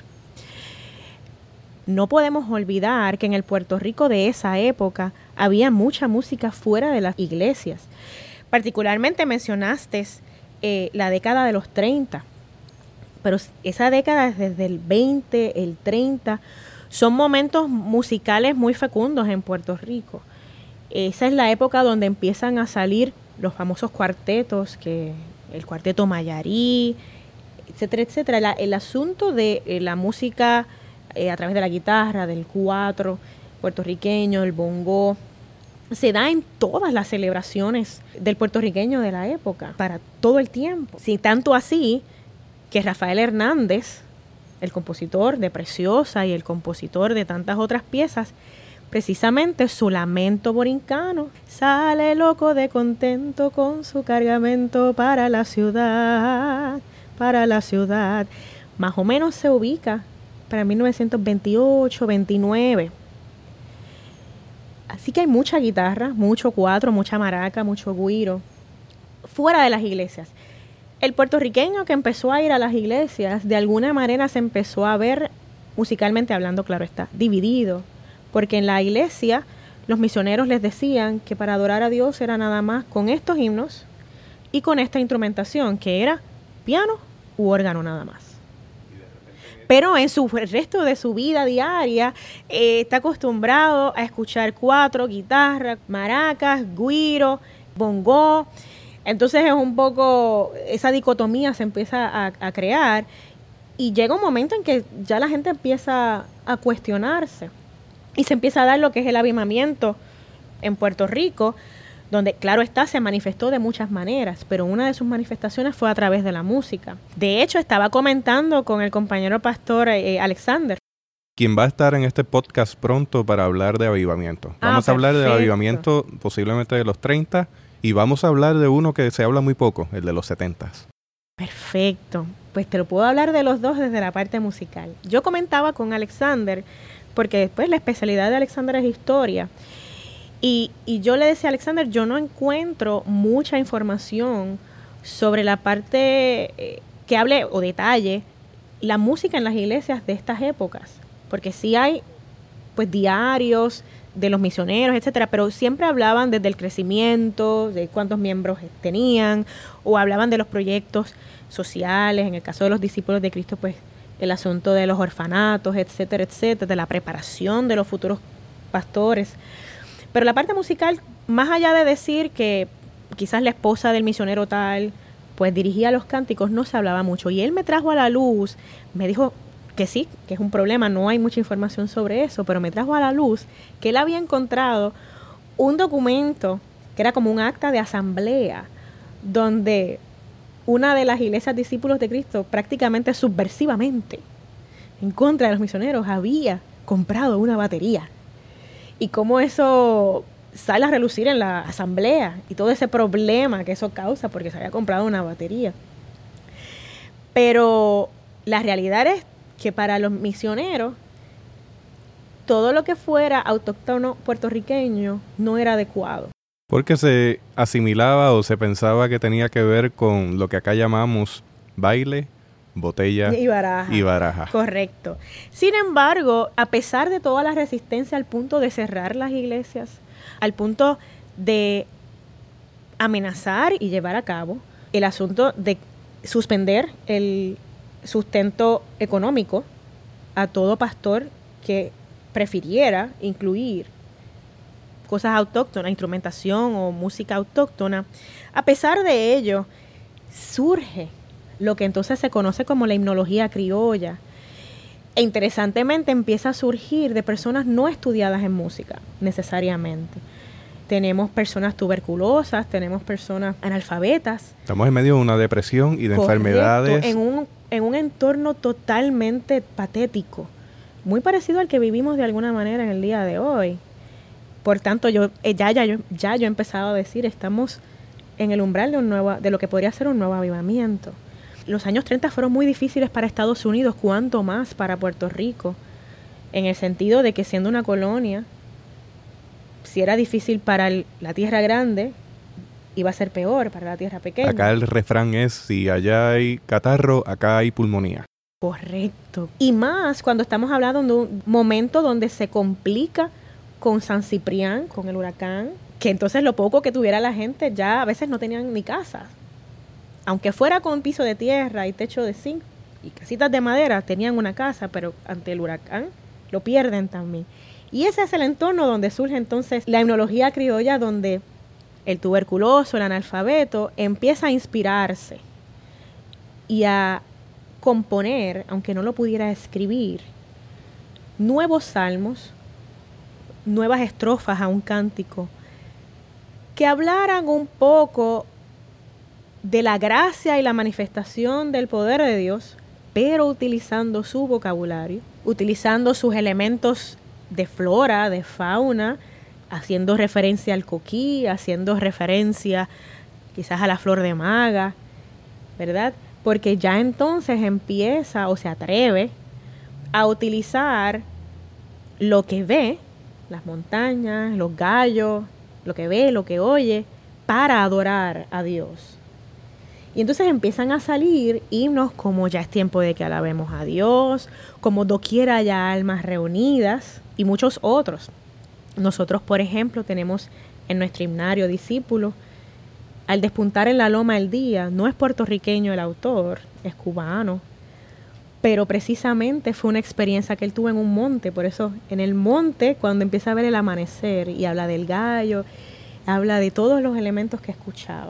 No podemos olvidar que en el Puerto Rico de esa época había mucha música fuera de las iglesias. Particularmente mencionaste la década de los 30, pero esa década desde el 20, el 30, son momentos musicales muy fecundos en Puerto Rico. Esa es la época donde empiezan a salir los famosos cuartetos, que el cuarteto Mayarí, etcétera, etcétera. El asunto de la música a través de la guitarra, del cuatro puertorriqueño, el bongo, se da en todas las celebraciones del puertorriqueño de la época, para todo el tiempo. Sí, tanto así que Rafael Hernández, el compositor de Preciosa y el compositor de tantas otras piezas, precisamente su lamento borincano, sale loco de contento con su cargamento para la ciudad, más o menos se ubica para 1928, 29. Así que hay mucha guitarra, mucho cuatro, mucha maraca, mucho güiro, fuera de las iglesias. El puertorriqueño que empezó a ir a las iglesias, de alguna manera se empezó a ver, musicalmente hablando, claro está, dividido. Porque en la iglesia los misioneros les decían que para adorar a Dios era nada más con estos himnos y con esta instrumentación, que era piano u órgano nada más. Pero en el resto de su vida diaria está acostumbrado a escuchar cuatro, guitarra, maracas, güiro, bongo. Entonces es un poco, esa dicotomía se empieza a crear, y llega un momento en que ya la gente empieza a cuestionarse y se empieza a dar lo que es el avivamiento en Puerto Rico, donde, claro está, se manifestó de muchas maneras, pero una de sus manifestaciones fue a través de la música. De hecho, estaba comentando con el compañero pastor Alexander, quien va a estar en este podcast pronto para hablar de avivamiento. Vamos a hablar del avivamiento posiblemente de los 30, y vamos a hablar de uno que se habla muy poco, el de los 70. Perfecto. Pues te lo puedo hablar de los dos desde la parte musical. Yo comentaba con Alexander, porque después la especialidad de Alexander es historia. Y yo le decía a Alexander, yo no encuentro mucha información sobre la parte que hable o detalle la música en las iglesias de estas épocas. Porque sí hay pues diarios de los misioneros, etcétera, pero siempre hablaban desde el crecimiento, de cuántos miembros tenían, o hablaban de los proyectos sociales, en el caso de los discípulos de Cristo, pues el asunto de los orfanatos, etcétera, etcétera, de la preparación de los futuros pastores. Pero la parte musical, más allá de decir que quizás la esposa del misionero tal, pues dirigía los cánticos, no se hablaba mucho. Y él me trajo a la luz, me dijo que sí, que es un problema, no hay mucha información sobre eso, pero me trajo a la luz que él había encontrado un documento que era como un acta de asamblea, donde una de las iglesias discípulos de Cristo, prácticamente subversivamente, en contra de los misioneros, había comprado una batería. Y cómo eso sale a relucir en la asamblea y todo ese problema que eso causa porque se había comprado una batería. Pero la realidad es que para los misioneros todo lo que fuera autóctono puertorriqueño no era adecuado. Porque se asimilaba o se pensaba que tenía que ver con lo que acá llamamos baile, botella y baraja. Correcto. Sin embargo, a pesar de toda la resistencia al punto de cerrar las iglesias, al punto de amenazar y llevar a cabo el asunto de suspender el sustento económico a todo pastor que prefiriera incluir cosas autóctonas, instrumentación o música autóctona, a pesar de ello, surge lo que entonces se conoce como la himnología criolla. E interesantemente empieza a surgir de personas no estudiadas en música, necesariamente. Tenemos personas tuberculosas, tenemos personas analfabetas. Estamos en medio de una depresión y de enfermedades. En un entorno totalmente patético, muy parecido al que vivimos de alguna manera en el día de hoy. Por tanto, yo he empezado a decir, estamos en el umbral de lo que podría ser un nuevo avivamiento. Los años 30 fueron muy difíciles para Estados Unidos, cuanto más para Puerto Rico, en el sentido de que siendo una colonia, si era difícil para la tierra grande, iba a ser peor para la tierra pequeña. Acá el refrán es, si allá hay catarro, acá hay pulmonía. Correcto. Y más cuando estamos hablando de un momento donde se complica con San Ciprián, con el huracán, que entonces lo poco que tuviera la gente ya a veces no tenían ni casa. Aunque fuera con piso de tierra y techo de zinc y casitas de madera, tenían una casa, pero ante el huracán lo pierden también. Y ese es el entorno donde surge entonces la himnología criolla, donde el tuberculoso, el analfabeto, empieza a inspirarse y a componer, aunque no lo pudiera escribir, nuevos salmos, nuevas estrofas a un cántico, que hablaran un poco de la gracia y la manifestación del poder de Dios, pero utilizando su vocabulario, utilizando sus elementos de flora, de fauna, haciendo referencia al coquí, haciendo referencia quizás a la flor de maga, ¿verdad? Porque ya entonces empieza o se atreve a utilizar lo que ve, las montañas, los gallos, lo que ve, lo que oye, para adorar a Dios. Y entonces empiezan a salir himnos como Ya es tiempo de que alabemos a Dios, como Doquiera haya almas reunidas y muchos otros. Nosotros, por ejemplo, tenemos en nuestro himnario Discípulo, Al despuntar en la loma el día, no es puertorriqueño el autor, es cubano, pero precisamente fue una experiencia que él tuvo en un monte. Por eso en el monte, cuando empieza a ver el amanecer y habla del gallo, habla de todos los elementos que escuchaba.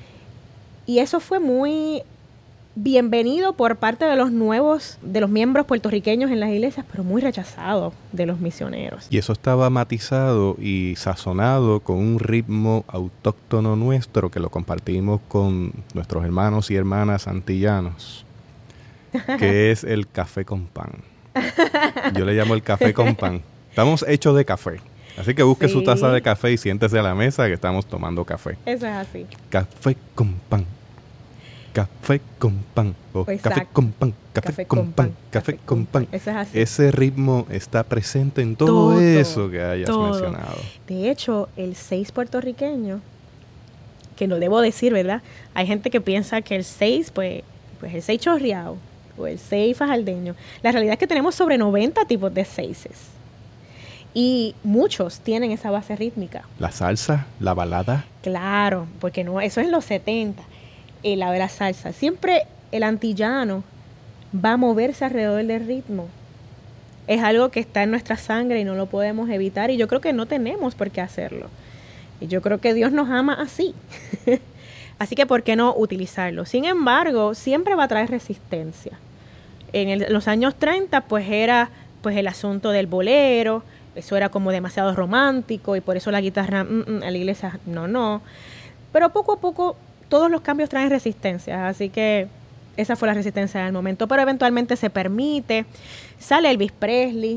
Y eso fue muy bienvenido por parte de los miembros puertorriqueños en las iglesias, pero muy rechazado de los misioneros. Y eso estaba matizado y sazonado con un ritmo autóctono nuestro que lo compartimos con nuestros hermanos y hermanas antillanos, que es el café con pan. Yo le llamo el café con pan. Estamos hechos de café. Así que busque su taza de café y siéntese a la mesa que estamos tomando café. Eso es así. Café con pan. Café con pan. Café con pan. Café con pan. Café con pan. Eso es así. Ese ritmo está presente en todo eso que hayas mencionado. De hecho, el 6 puertorriqueño, que no debo decir, ¿verdad? Hay gente que piensa que el 6, pues el 6 chorreado o el 6 fajardeño. La realidad es que tenemos sobre 90 tipos de 6s. Y muchos tienen esa base rítmica. La salsa, la balada. Claro, porque no, eso es en los 70, la de la salsa. Siempre el antillano va a moverse alrededor del ritmo. Es algo que está en nuestra sangre y no lo podemos evitar, y yo creo que no tenemos por qué hacerlo. Y yo creo que Dios nos ama así. Así que ¿por qué no utilizarlo? Sin embargo, siempre va a traer resistencia. En los años 30 pues era pues el asunto del bolero. Eso era como demasiado romántico y por eso la guitarra a la iglesia no. Pero poco a poco todos los cambios traen resistencia, así que esa fue la resistencia del momento. Pero eventualmente se permite, sale Elvis Presley,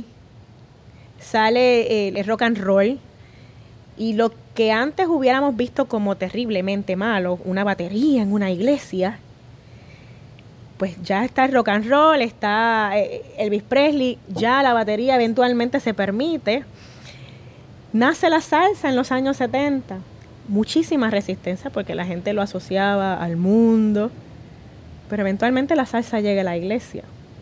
sale el rock and roll, y lo que antes hubiéramos visto como terriblemente malo, una batería en una iglesia, pues ya está el rock and roll, está Elvis Presley, ya la batería eventualmente se permite. Nace la salsa en los años 70, muchísima resistencia porque la gente lo asociaba al mundo, pero eventualmente la salsa llega a la iglesia,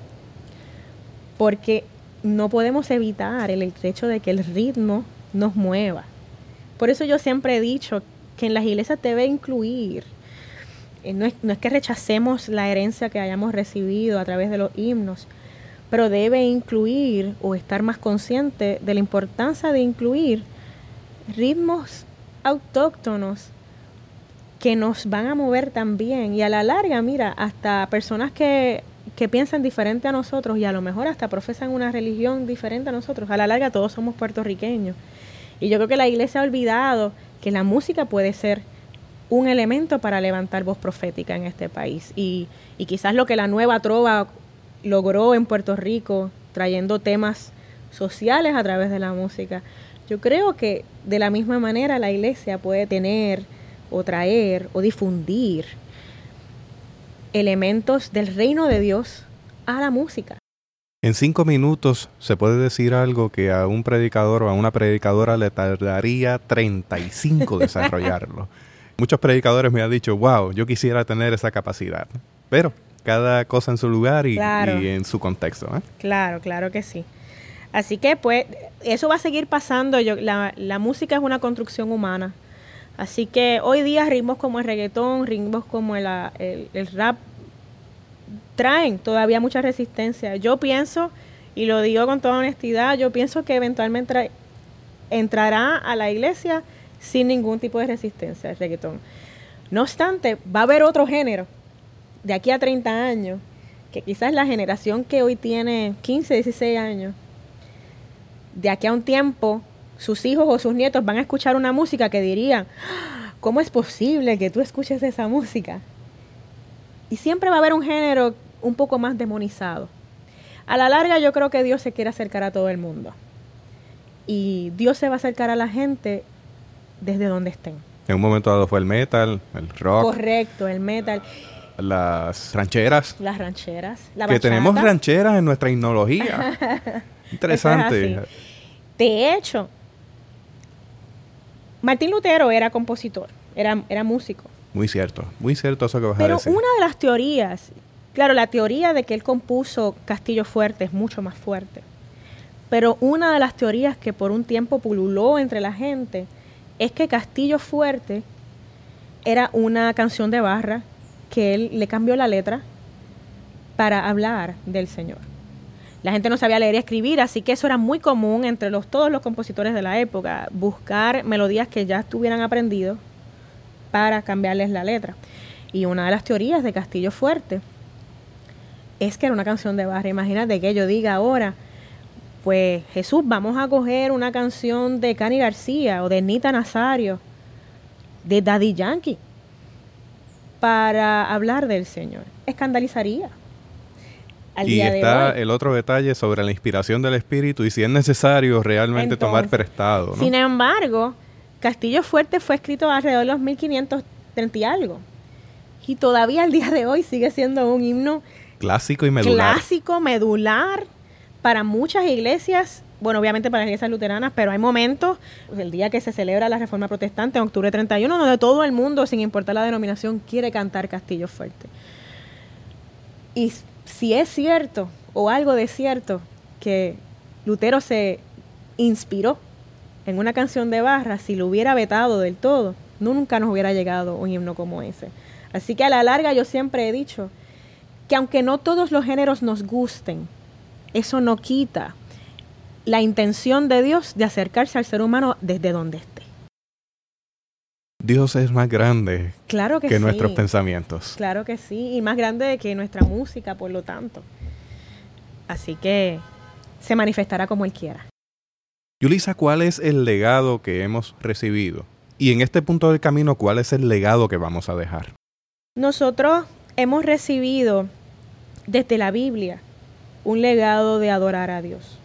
porque no podemos evitar el hecho de que el ritmo nos mueva. Por eso yo siempre he dicho que en las iglesias debe incluir. No es que rechacemos la herencia que hayamos recibido a través de los himnos, pero debe incluir o estar más consciente de la importancia de incluir ritmos autóctonos que nos van a mover también. Y a la larga, mira, hasta personas que piensan diferente a nosotros y a lo mejor hasta profesan una religión diferente a nosotros, a la larga todos somos puertorriqueños. Y yo creo que la iglesia ha olvidado que la música puede ser un elemento para levantar voz profética en este país. Y quizás lo que la nueva trova logró en Puerto Rico, trayendo temas sociales a través de la música, yo creo que de la misma manera la iglesia puede tener o traer o difundir elementos del reino de Dios a la música. En 5 minutos se puede decir algo que a un predicador o a una predicadora le tardaría 35 desarrollarlo. Muchos predicadores me han dicho, wow, yo quisiera tener esa capacidad. Pero cada cosa en su lugar y en su contexto, ¿eh? Claro que sí. Así que pues eso va a seguir pasando. La música es una construcción humana. Así que hoy día ritmos como el reggaetón, ritmos como el rap, traen todavía mucha resistencia. Yo pienso, y lo digo con toda honestidad, yo pienso que eventualmente entrará a la iglesia sin ningún tipo de resistencia el reggaetón. No obstante, va a haber otro género de aquí a 30 años, que quizás la generación que hoy tiene 15, 16 años, de aquí a un tiempo, sus hijos o sus nietos van a escuchar una música que dirían, ¿cómo es posible que tú escuches esa música? Y siempre va a haber un género un poco más demonizado. A la larga yo creo que Dios se quiere acercar a todo el mundo. Y Dios se va a acercar a la gente desde donde estén. En un momento dado fue el metal, el rock. Correcto, el metal. Las rancheras. Las rancheras. La que bachata. tenemos rancheras en nuestra himnología. Interesante. De hecho, Martín Lutero era compositor, era músico. Muy cierto eso que vas a decir. Pero una de las teorías, claro, la teoría de que él compuso Castillo Fuerte es mucho más fuerte. Pero una de las teorías que por un tiempo pululó entre la gente es que Castillo Fuerte era una canción de barra que él le cambió la letra para hablar del Señor. La gente no sabía leer y escribir, así que eso era muy común entre todos los compositores de la época, buscar melodías que ya estuvieran aprendido para cambiarles la letra. Y una de las teorías de Castillo Fuerte es que era una canción de barra. Imagínate que yo diga ahora, pues Jesús, vamos a coger una canción de Cani García o de Nita Nazario, de Daddy Yankee, para hablar del Señor. Escandalizaría. Y está el otro detalle sobre la inspiración del Espíritu y si es necesario realmente tomar prestado, ¿no? Sin embargo, Castillo Fuerte fue escrito alrededor de los 1530 y algo. Y todavía al día de hoy sigue siendo un himno clásico y medular para muchas iglesias. Bueno, obviamente para las iglesias luteranas, pero hay momentos, el día que se celebra la Reforma Protestante, en octubre 31, donde todo el mundo, sin importar la denominación, quiere cantar Castillo Fuerte. Y si es cierto, o algo de cierto, que Lutero se inspiró en una canción de barra, si lo hubiera vetado del todo, nunca nos hubiera llegado un himno como ese. Así que a la larga yo siempre he dicho que aunque no todos los géneros nos gusten, eso no quita la intención de Dios de acercarse al ser humano desde donde esté. Dios es más grande Claro que que sí. nuestros pensamientos. Claro que sí, y más grande que nuestra música, por lo tanto. Así que se manifestará como Él quiera. Yulisa, ¿cuál es el legado que hemos recibido? Y en este punto del camino, ¿cuál es el legado que vamos a dejar? Nosotros hemos recibido desde la Biblia un legado de adorar a Dios.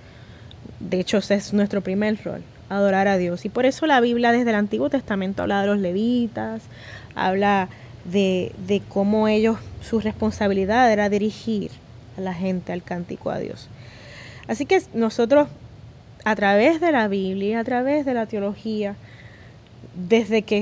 De hecho, ese es nuestro primer rol, adorar a Dios. Y por eso la Biblia desde el Antiguo Testamento habla de los levitas, habla de cómo ellos, su responsabilidad era dirigir a la gente al cántico a Dios. Así que nosotros, a través de la Biblia, a través de la teología, desde que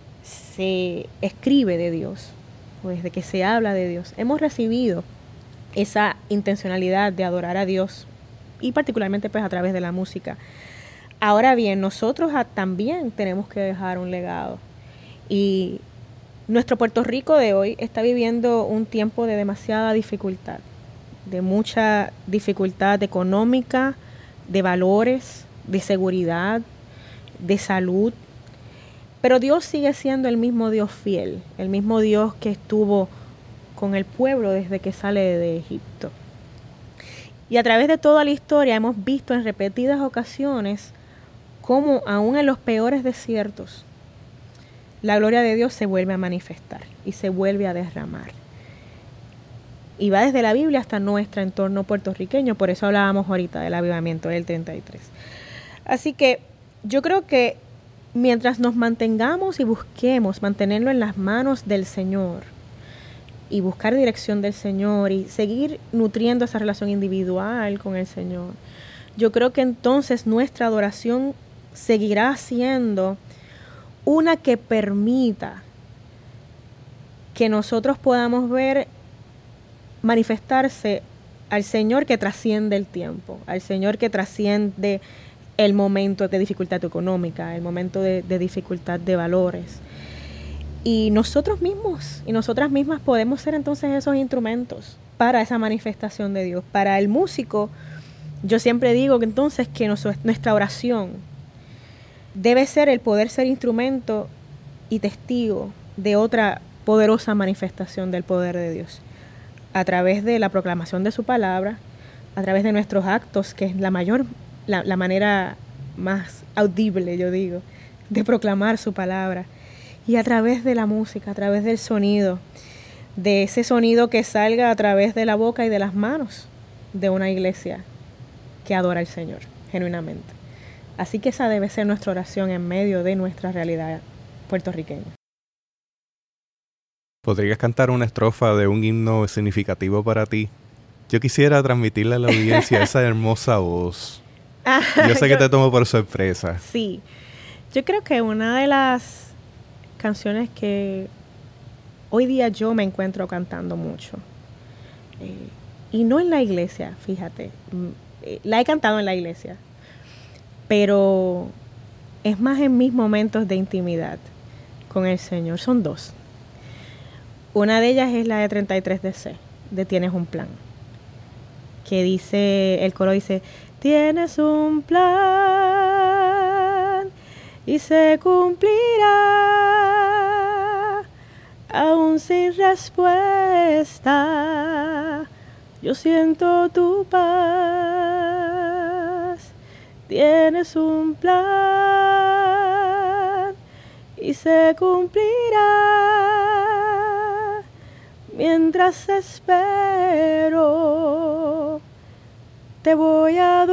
se escribe de Dios, o desde que se habla de Dios, hemos recibido esa intencionalidad de adorar a Dios, y particularmente pues a través de la música. Ahora bien, nosotros también tenemos que dejar un legado. Y nuestro Puerto Rico de hoy está viviendo un tiempo de demasiada dificultad, de mucha dificultad económica, de valores, de seguridad, de salud. Pero Dios sigue siendo el mismo Dios fiel, el mismo Dios que estuvo con el pueblo desde que sale de Egipto. Y a través de toda la historia hemos visto en repetidas ocasiones cómo aún en los peores desiertos la gloria de Dios se vuelve a manifestar y se vuelve a derramar. Y va desde la Biblia hasta nuestro entorno puertorriqueño, por eso hablábamos ahorita del avivamiento del 33. Así que yo creo que mientras nos mantengamos y busquemos mantenerlo en las manos del Señor y buscar dirección del Señor y seguir nutriendo esa relación individual con el Señor, yo creo que entonces nuestra adoración seguirá siendo una que permita que nosotros podamos ver manifestarse al Señor que trasciende el tiempo, al Señor que trasciende el momento de dificultad económica, el momento de dificultad de valores. Y nosotros mismos y nosotras mismas podemos ser entonces esos instrumentos para esa manifestación de Dios. Para el músico, yo siempre digo que entonces que nuestra oración debe ser el poder ser instrumento y testigo de otra poderosa manifestación del poder de Dios, a través de la proclamación de su palabra, a través de nuestros actos, que es la manera más audible, yo digo, de proclamar su palabra, y a través de la música, a través del sonido, de ese sonido que salga a través de la boca y de las manos de una iglesia que adora al Señor, genuinamente. Así que esa debe ser nuestra oración en medio de nuestra realidad puertorriqueña. ¿Podrías cantar una estrofa de un himno significativo para ti? Yo quisiera transmitirle a la audiencia esa hermosa voz. Yo sé que te tomo por sorpresa. Sí, yo creo que una de las canciones que hoy día yo me encuentro cantando mucho, y no en la iglesia, fíjate, la he cantado en la iglesia, pero es más en mis momentos de intimidad con el Señor. Son dos. Una de ellas es la de 33 DC, de Tienes un plan, que dice, el coro dice: tienes un plan y se cumplirá, aún sin respuesta, yo siento tu paz. Tienes un plan y se cumplirá, mientras espero, te voy a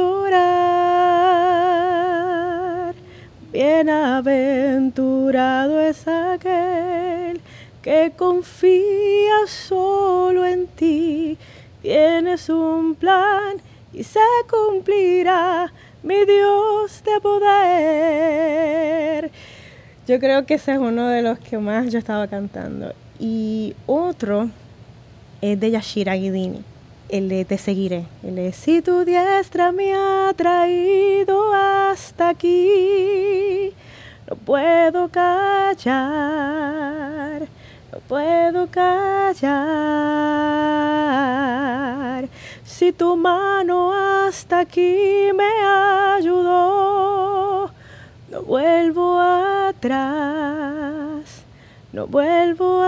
adorar. Bienaventurado es aquel que confía solo en ti. Tienes un plan y se cumplirá, mi Dios de poder. Yo creo que ese es uno de los que más yo estaba cantando. Y otro es de Yashira Guidini, Te seguiré. Si tu diestra me ha traído hasta aquí, no puedo callar, no puedo callar. Si tu mano hasta aquí me ayudó, no vuelvo atrás, no vuelvo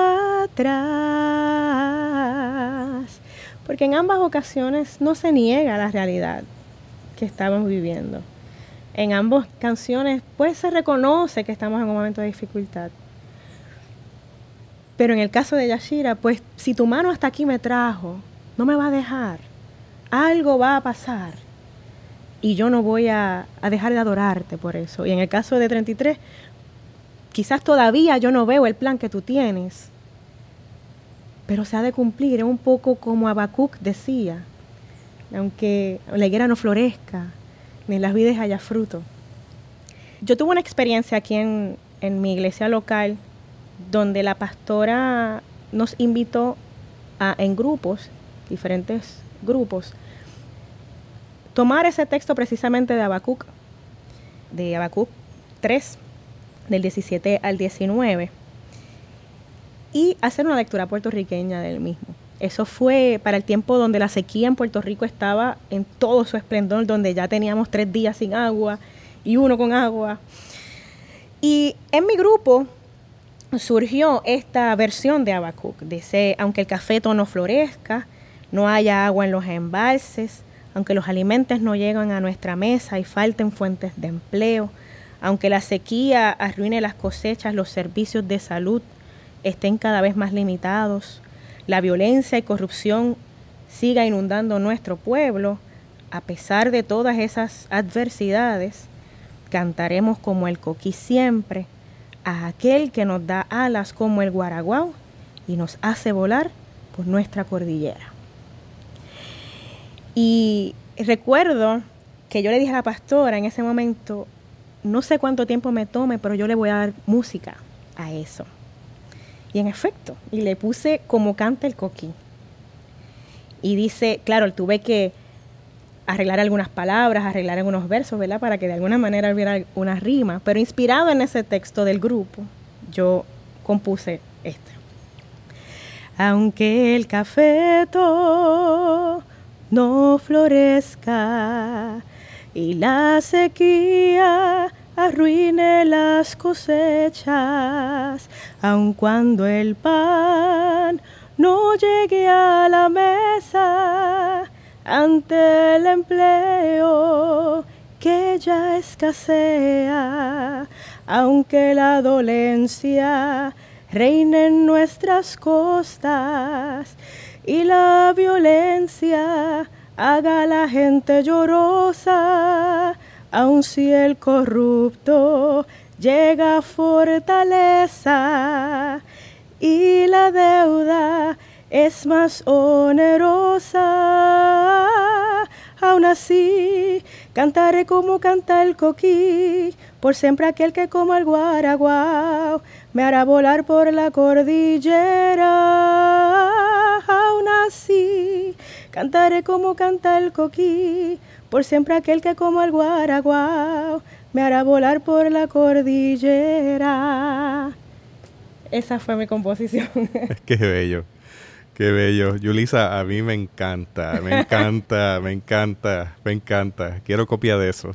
atrás. Porque en ambas ocasiones no se niega la realidad que estamos viviendo. En ambas canciones pues se reconoce que estamos en un momento de dificultad. Pero en el caso de Yashira, pues si tu mano hasta aquí me trajo, no me va a dejar. Algo va a pasar y yo no voy a dejar de adorarte por eso. Y en el caso de 33, quizás todavía yo no veo el plan que tú tienes, pero se ha de cumplir. Es un poco como Habacuc decía, aunque la higuera no florezca, ni en las vides haya fruto. Yo tuve una experiencia aquí en mi iglesia local, donde la pastora nos invitó en grupos, diferentes grupos, tomar ese texto precisamente de Habacuc 3, del 17 al 19, y hacer una lectura puertorriqueña del mismo. Eso fue para el tiempo donde la sequía en Puerto Rico estaba en todo su esplendor, donde ya teníamos 3 días sin agua y 1 con agua. Y en mi grupo surgió esta versión de Habacuc. Dice: aunque el cafeto no florezca, no haya agua en los embalses, aunque los alimentos no lleguen a nuestra mesa y falten fuentes de empleo, aunque la sequía arruine las cosechas, los servicios de salud estén cada vez más limitados, la violencia y corrupción siga inundando nuestro pueblo, a pesar de todas esas adversidades, cantaremos como el coquí siempre a aquel que nos da alas como el guaraguao y nos hace volar por nuestra cordillera. Y recuerdo que yo le dije a la pastora en ese momento, no sé cuánto tiempo me tome, pero yo le voy a dar música a eso. Y en efecto, y le puse como canta el coquí. Y dice, claro, tuve que arreglar algunas palabras, arreglar algunos versos, ¿verdad? Para que de alguna manera hubiera una rima. Pero inspirado en ese texto del grupo, yo compuse este. Aunque el cafeto no florezca y la sequía arruine las cosechas, aun cuando el pan no llegue a la mesa, ante el empleo que ya escasea, aunque la dolencia reine en nuestras costas y la violencia haga a la gente llorosa, aun si el corrupto llega a fortaleza y la deuda es más onerosa, aún así cantaré como canta el coquí, por siempre aquel que como el guaraguao me hará volar por la cordillera. Aún así cantaré como canta el coquí, por siempre aquel que como el guaraguao me hará volar por la cordillera. Esa fue mi composición. Qué bello, qué bello. Yulisa, a mí me encanta. Quiero copia de eso.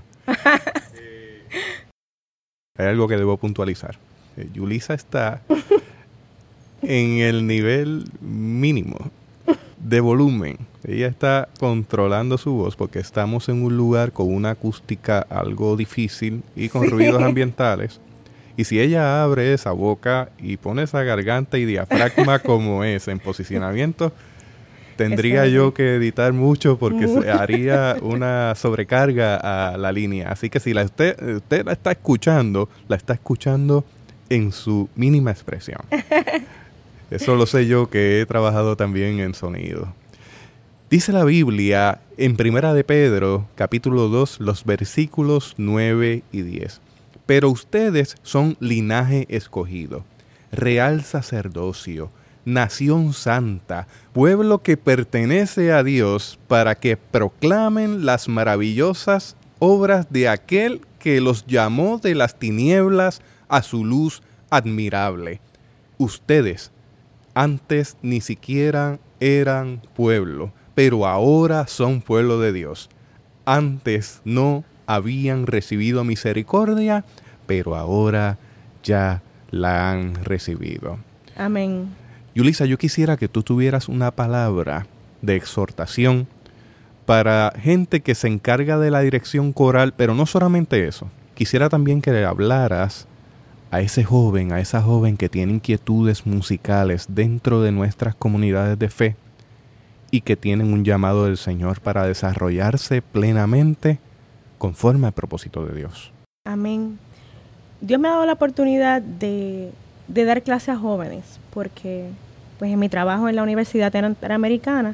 Hay algo que debo puntualizar. Yulisa está en el nivel mínimo de volumen. Ella está controlando su voz porque estamos en un lugar con una acústica algo difícil y con ruidos ambientales. Y si ella abre esa boca y pone esa garganta y diafragma como es en posicionamiento, tendría yo que editar mucho porque se haría una sobrecarga a la línea. Así que si usted la está escuchando en su mínima expresión. Eso lo sé yo, que he trabajado también en sonido. Dice la Biblia en 1 de Pedro, capítulo 2, los versículos 9 y 10. Pero ustedes son linaje escogido, real sacerdocio, nación santa, pueblo que pertenece a Dios, para que proclamen las maravillosas obras de aquel que los llamó de las tinieblas a su luz admirable. Ustedes antes ni siquiera eran pueblo, pero ahora son pueblo de Dios. Antes no habían recibido misericordia, pero ahora ya la han recibido. Amén. Yulisa, yo quisiera que tú tuvieras una palabra de exhortación para gente que se encarga de la dirección coral, pero no solamente eso. Quisiera también que le hablaras a ese joven, a esa joven que tiene inquietudes musicales dentro de nuestras comunidades de fe y que tienen un llamado del Señor para desarrollarse plenamente conforme al propósito de Dios. Amén. Dios me ha dado la oportunidad de dar clases a jóvenes, porque pues en mi trabajo en la Universidad Interamericana,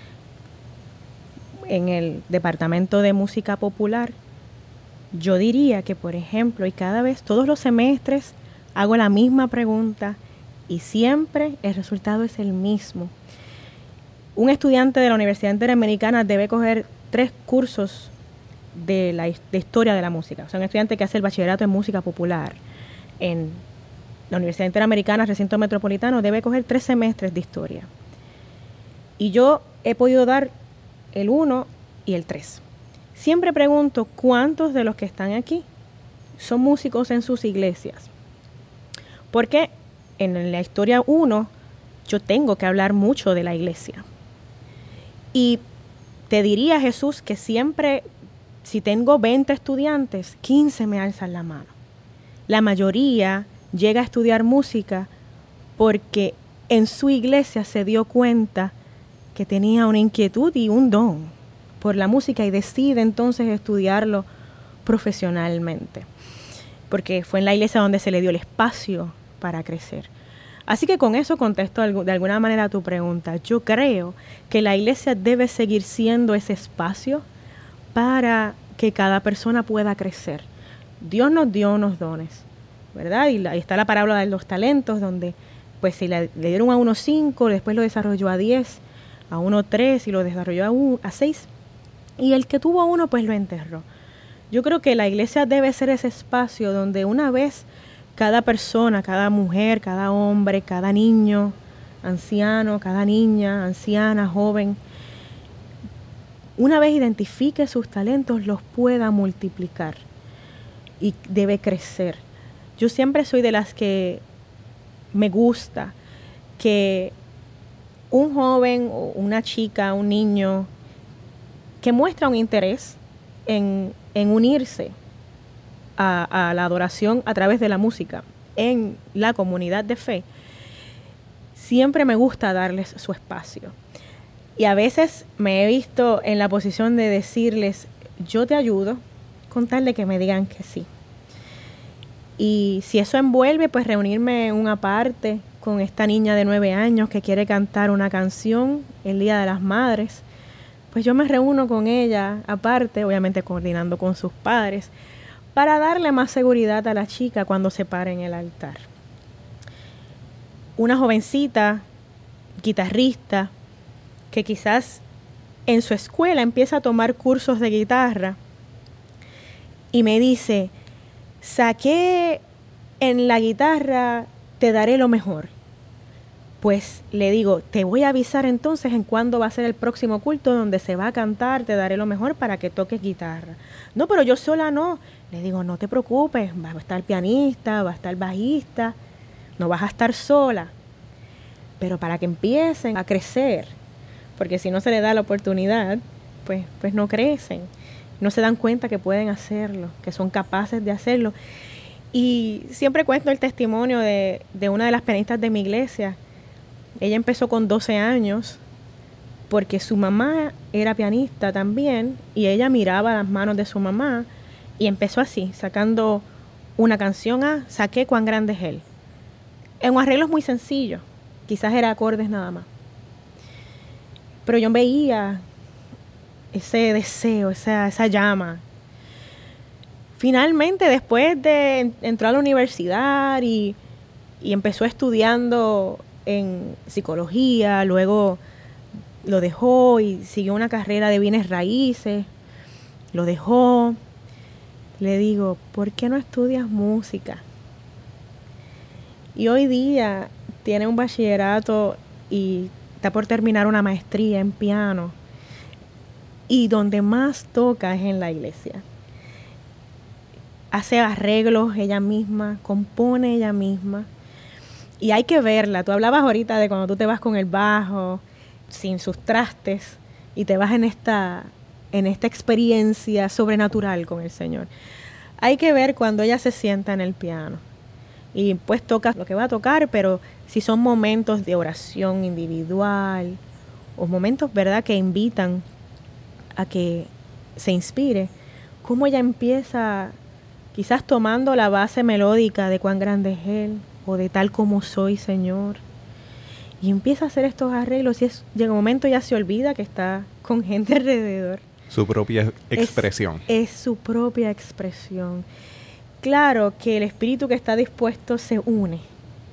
en el Departamento de Música Popular, yo diría que, por ejemplo, y cada vez, todos los semestres, hago la misma pregunta y siempre el resultado es el mismo. Un estudiante de la Universidad Interamericana debe coger 3 cursos de historia de la música. O sea, un estudiante que hace el bachillerato en música popular en la Universidad Interamericana, recinto metropolitano, debe coger 3 semestres de historia. Y yo he podido dar el 1 y el 3. Siempre pregunto cuántos de los que están aquí son músicos en sus iglesias. Porque en la historia 1 yo tengo que hablar mucho de la iglesia. Y te diría, Jesús, que siempre, si tengo 20 estudiantes, 15 me alzan la mano. La mayoría llega a estudiar música porque en su iglesia se dio cuenta que tenía una inquietud y un don por la música y decide entonces estudiarlo profesionalmente, porque fue en la iglesia donde se le dio el espacio para crecer. Así que con eso contesto de alguna manera a tu pregunta. Yo creo que la iglesia debe seguir siendo ese espacio para que cada persona pueda crecer. Dios nos dio unos dones, ¿verdad? Y ahí está la parábola de los talentos, donde pues si le dieron a uno 5, después lo desarrolló a 10, a uno 3 y lo desarrolló a 6. Y el que tuvo 1 pues lo enterró. Yo creo que la iglesia debe ser ese espacio donde una vez cada persona, cada mujer, cada hombre, cada niño, anciano, cada niña, anciana, joven, una vez identifique sus talentos, los pueda multiplicar y debe crecer. Yo siempre soy de las que me gusta que un joven o una chica, un niño que muestra un interés en unirse a la adoración a través de la música en la comunidad de fe, siempre me gusta darles su espacio. Y a veces me he visto en la posición de decirles, yo te ayudo, con tal de que me digan que sí. Y si eso envuelve, pues reunirme en una parte con esta niña de 9 años que quiere cantar una canción el Día de las Madres, pues yo me reúno con ella, aparte, obviamente coordinando con sus padres, para darle más seguridad a la chica cuando se pare en el altar. Una jovencita, guitarrista, que quizás en su escuela empieza a tomar cursos de guitarra y me dice, saqué en la guitarra, te daré lo mejor. Pues le digo, te voy a avisar entonces en cuándo va a ser el próximo culto donde se va a cantar, te daré lo mejor para que toques guitarra. No, pero yo sola no. Le digo, no te preocupes, va a estar pianista, va a estar bajista, no vas a estar sola. Pero para que empiecen a crecer, porque si no se les da la oportunidad, pues no crecen. No se dan cuenta que pueden hacerlo, que son capaces de hacerlo. Y siempre cuento el testimonio de una de las pianistas de mi iglesia. Ella empezó con 12 años porque su mamá era pianista también y ella miraba las manos de su mamá y empezó así, sacando una canción Saqué cuán grande es él. En un arreglo muy sencillo, quizás era acordes nada más. Pero yo veía ese deseo, esa llama. Finalmente, después de entrar a la universidad y empezó estudiando en psicología, luego lo dejó y siguió una carrera de bienes raíces, lo dejó. Le digo, ¿por qué no estudias música? Y hoy día tiene un bachillerato y está por terminar una maestría en piano. Y donde más toca es en la iglesia. Hace arreglos ella misma, compone ella misma. Y hay que verla. Tú hablabas ahorita de cuando tú te vas con el bajo, sin sus trastes, y te vas en esta experiencia sobrenatural con el Señor. Hay que ver cuando ella se sienta en el piano. Y pues toca lo que va a tocar, pero si son momentos de oración individual, o momentos, ¿verdad?, que invitan a que se inspire, cómo ella empieza quizás tomando la base melódica de Cuán grande es Él, o de Tal como soy, Señor, y empieza a hacer estos arreglos, y llega un momento ya se olvida que está con gente alrededor. Su propia expresión. Es su propia expresión. Claro que el espíritu que está dispuesto se une.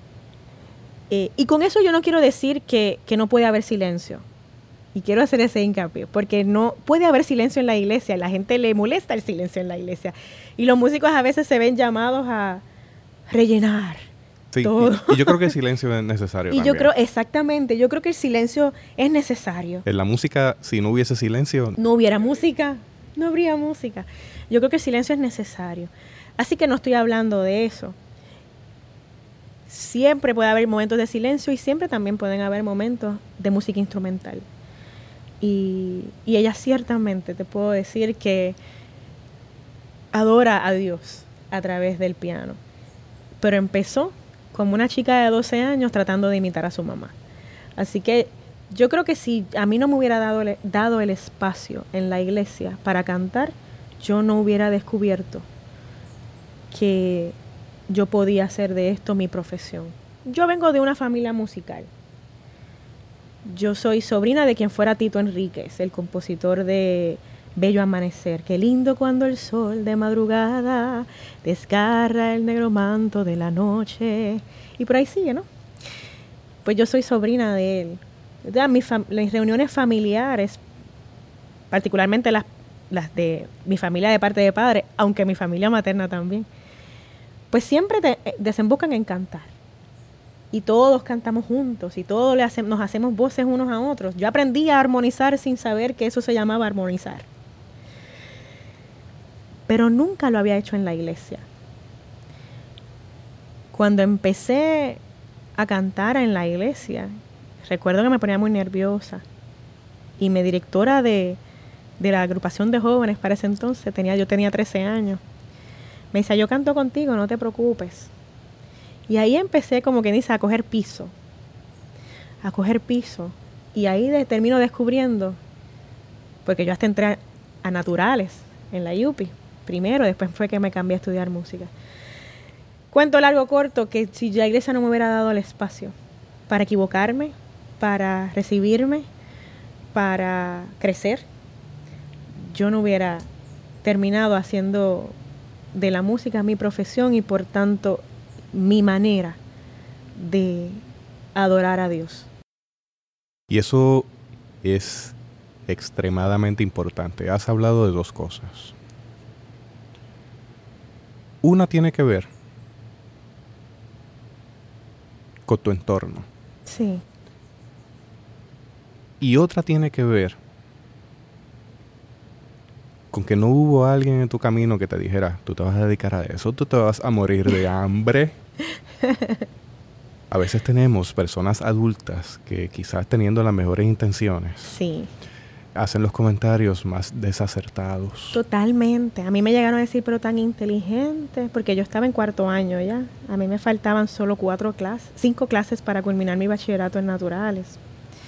Y con eso yo no quiero decir que no puede haber silencio. Y quiero hacer ese hincapié, porque no puede haber silencio en la iglesia. A la gente le molesta el silencio en la iglesia. Y los músicos a veces se ven llamados a rellenar todo. Y yo creo que el silencio es necesario también. Yo creo que el silencio es necesario. En la música, si no hubiese silencio, no hubiera música, no habría música. Yo creo que el silencio es necesario. Así que no estoy hablando de eso. Siempre puede haber momentos de silencio y siempre también pueden haber momentos de música instrumental. Y ella ciertamente, te puedo decir que adora a Dios a través del piano. Pero empezó como una chica de 12 años tratando de imitar a su mamá. Así que yo creo que si a mí no me hubiera dado el espacio en la iglesia para cantar, yo no hubiera descubierto que yo podía hacer de esto mi profesión. Yo vengo de una familia musical. Yo soy sobrina de quien fuera Tito Enríquez, el compositor de Bello Amanecer. Qué lindo cuando el sol de madrugada desgarra el negro manto de la noche. Y por ahí sigue, ¿no? Pues yo soy sobrina de él. Las reuniones familiares, particularmente las de mi familia de parte de padre, aunque mi familia materna también, pues siempre desembocan en cantar. Y todos cantamos juntos y todos nos hacemos voces unos a otros. Yo aprendí a armonizar sin saber que eso se llamaba armonizar. Pero nunca lo había hecho en la iglesia. Cuando empecé a cantar en la iglesia, recuerdo que me ponía muy nerviosa. Y mi directora de la agrupación de jóvenes para ese entonces, yo tenía 13 años, me decía, yo canto contigo, no te preocupes. Y ahí empecé, como que dice, a coger piso. Y ahí termino descubriendo, porque yo hasta entré a naturales en la UPI primero, después fue que me cambié a estudiar música. Cuento largo corto, que si la iglesia no me hubiera dado el espacio para equivocarme, para recibirme, para crecer, yo no hubiera terminado haciendo de la música mi profesión y por tanto mi manera de adorar a Dios. Y eso es extremadamente importante. Has hablado de dos cosas. Una tiene que ver con tu entorno. Sí. Y otra tiene que ver con que no hubo alguien en tu camino que te dijera, tú te vas a dedicar a eso, tú te vas a morir de hambre. A veces tenemos personas adultas que quizás teniendo las mejores intenciones, sí, hacen los comentarios más desacertados. Totalmente. A mí me llegaron a decir, pero tan inteligente, porque yo estaba en 4º año ya. A mí me faltaban solo 5 clases para culminar mi bachillerato en naturales.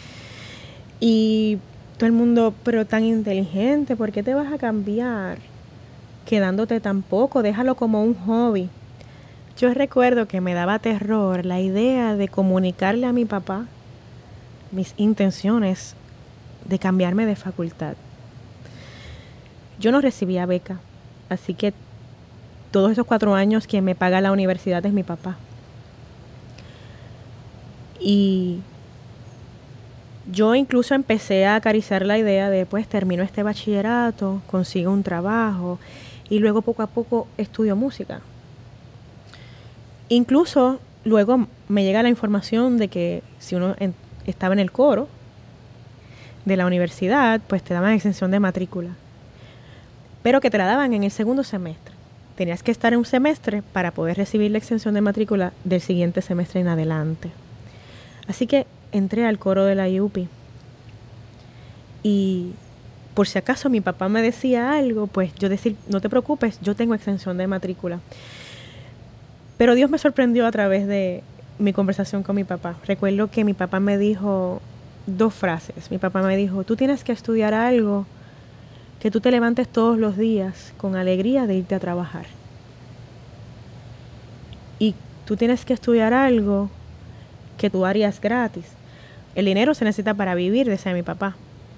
Y todo el mundo, pero tan inteligente, ¿por qué te vas a cambiar quedándote tan poco? Déjalo como un hobby. Yo recuerdo que me daba terror la idea de comunicarle a mi papá mis intenciones de cambiarme de facultad. Yo no recibía beca, así que todos esos 4 años quien me paga la universidad es mi papá. Y yo incluso empecé a acariciar la idea de, pues, termino este bachillerato, consigo un trabajo y luego poco a poco estudio música. Incluso luego me llega la información de que si uno estaba en el coro de la universidad, pues te daban exención de matrícula, pero que te la daban en el segundo semestre. Tenías que estar en un semestre para poder recibir la exención de matrícula del siguiente semestre en adelante. Así que entré al coro de la IUPI y por si acaso mi papá me decía algo, pues yo decir, no te preocupes, yo tengo exención de matrícula. Pero Dios me sorprendió a través de mi conversación con mi papá. Recuerdo que mi papá me dijo 2 frases. Mi papá me dijo, tú tienes que estudiar algo que tú te levantes todos los días con alegría de irte a trabajar. Y tú tienes que estudiar algo que tú harías gratis. El dinero se necesita para vivir, decía mi papá.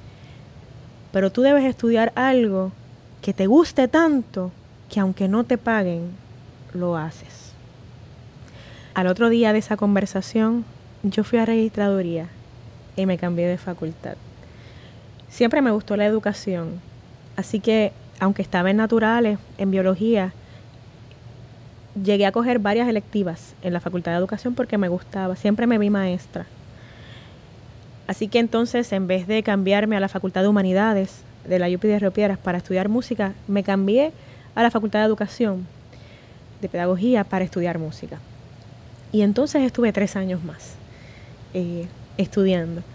Pero tú debes estudiar algo que te guste tanto que aunque no te paguen, lo haces. Al otro día de esa conversación, yo fui a registraduría y me cambié de facultad. Siempre me gustó la educación, así que aunque estaba en naturales, en biología, llegué a coger varias electivas en la facultad de educación porque me gustaba, siempre me vi maestra. Así que entonces, en vez de cambiarme a la facultad de humanidades de la UPI de Río Piedras para estudiar música, me cambié a la facultad de educación, de pedagogía, para estudiar música. Y entonces estuve 3 años más estudiando.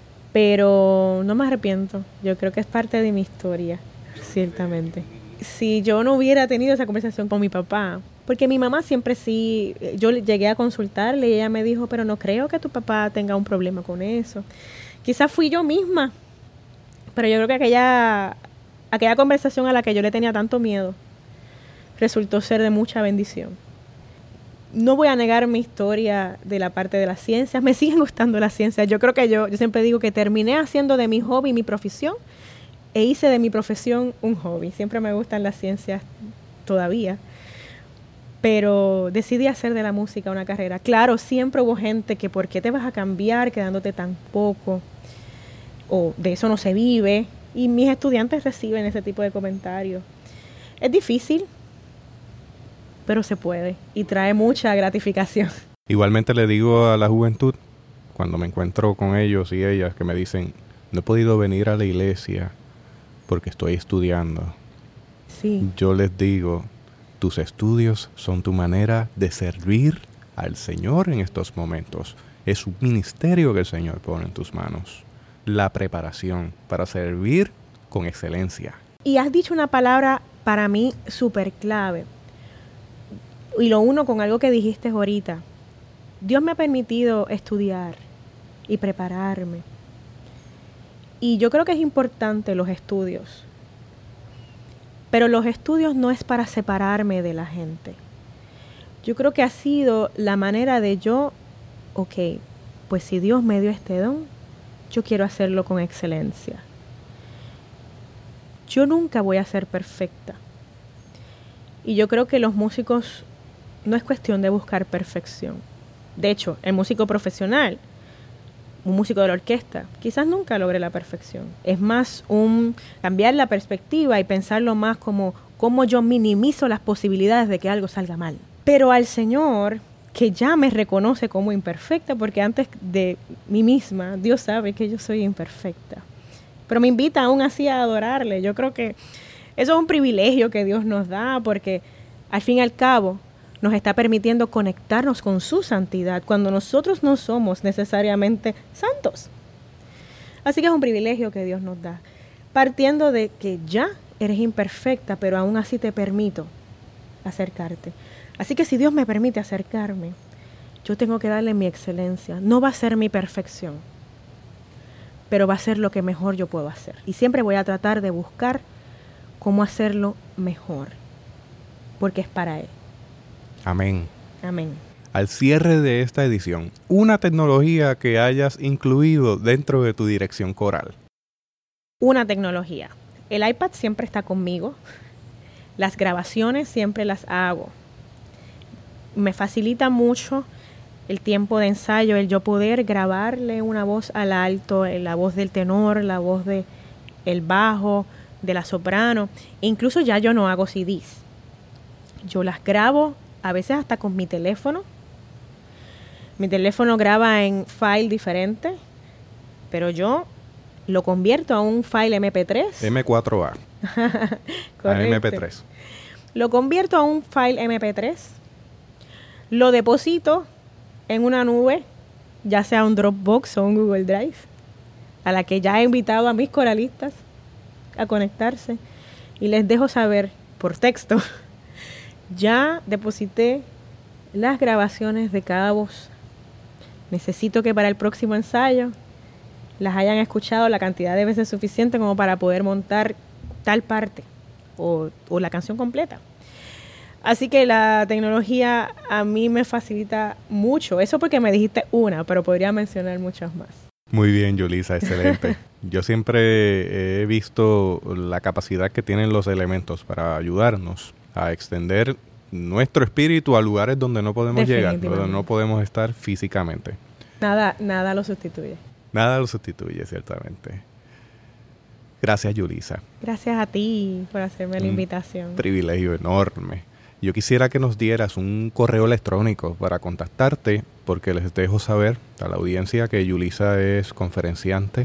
Pero no me arrepiento. Yo creo que es parte de mi historia, ciertamente. Si yo no hubiera tenido esa conversación con mi papá, porque mi mamá siempre sí, yo llegué a consultarle y ella me dijo, pero no creo que tu papá tenga un problema con eso. Quizás fui yo misma, pero yo creo que aquella conversación a la que yo le tenía tanto miedo resultó ser de mucha bendición. No voy a negar mi historia de la parte de las ciencias. Me siguen gustando las ciencias. Yo creo que yo siempre digo que terminé haciendo de mi hobby mi profesión e hice de mi profesión un hobby. Siempre me gustan las ciencias todavía. Pero decidí hacer de la música una carrera. Claro, siempre hubo gente que ¿por qué te vas a cambiar quedándote tan poco? O de eso no se vive. Y mis estudiantes reciben ese tipo de comentarios. Es difícil, pero se puede y trae mucha gratificación. Igualmente le digo a la juventud, cuando me encuentro con ellos y ellas que me dicen, no he podido venir a la iglesia porque estoy estudiando. Sí. Yo les digo, tus estudios son tu manera de servir al Señor en estos momentos. Es un ministerio que el Señor pone en tus manos. La preparación para servir con excelencia. Y has dicho una palabra para mí súper clave. Y lo uno con algo que dijiste ahorita. Dios me ha permitido estudiar y prepararme. Y yo creo que es importante los estudios. Pero los estudios no es para separarme de la gente. Yo creo que ha sido la manera de yo, pues si Dios me dio este don, yo quiero hacerlo con excelencia. Yo nunca voy a ser perfecta. Y yo creo que los músicos no es cuestión de buscar perfección. De hecho, el músico profesional, un músico de la orquesta, quizás nunca logre la perfección. Es más cambiar la perspectiva y pensarlo más como cómo yo minimizo las posibilidades de que algo salga mal. Pero al Señor, que ya me reconoce como imperfecta, porque antes de mí misma, Dios sabe que yo soy imperfecta. Pero me invita aún así a adorarle. Yo creo que eso es un privilegio que Dios nos da, porque al fin y al cabo nos está permitiendo conectarnos con su santidad cuando nosotros no somos necesariamente santos. Así que es un privilegio que Dios nos da, partiendo de que ya eres imperfecta, pero aún así te permito acercarte. Así que si Dios me permite acercarme, yo tengo que darle mi excelencia. No va a ser mi perfección, pero va a ser lo que mejor yo puedo hacer. Y siempre voy a tratar de buscar cómo hacerlo mejor, porque es para Él. Amén. Amén. Al cierre de esta edición, una tecnología que hayas incluido dentro de tu dirección coral. Una tecnología. El iPad siempre está conmigo. Las grabaciones siempre las hago. Me facilita mucho el tiempo de ensayo, el yo poder grabarle una voz al alto, la voz del tenor, la voz del bajo, de la soprano. Incluso ya yo no hago CDs. Yo las grabo a veces hasta con mi teléfono. Mi teléfono graba en file diferente, pero yo lo convierto a un file MP3. M4A. A MP3. Lo convierto a un file MP3. Lo deposito en una nube, ya sea un Dropbox o un Google Drive, a la que ya he invitado a mis coralistas a conectarse, y les dejo saber por texto: ya deposité las grabaciones de cada voz. Necesito que para el próximo ensayo las hayan escuchado la cantidad de veces suficiente como para poder montar tal parte o la canción completa. Así que la tecnología a mí me facilita mucho. Eso porque me dijiste una, pero podría mencionar muchas más. Muy bien, Yulisa, excelente. Yo siempre he visto la capacidad que tienen los elementos para ayudarnos a extender nuestro espíritu a lugares donde no podemos llegar, donde no podemos estar físicamente. Nada lo sustituye. Nada lo sustituye, ciertamente. Gracias, Yulisa. Gracias a ti por hacerme la invitación. Un privilegio enorme. Yo quisiera que nos dieras un correo electrónico para contactarte, porque les dejo saber a la audiencia que Yulisa es conferenciante,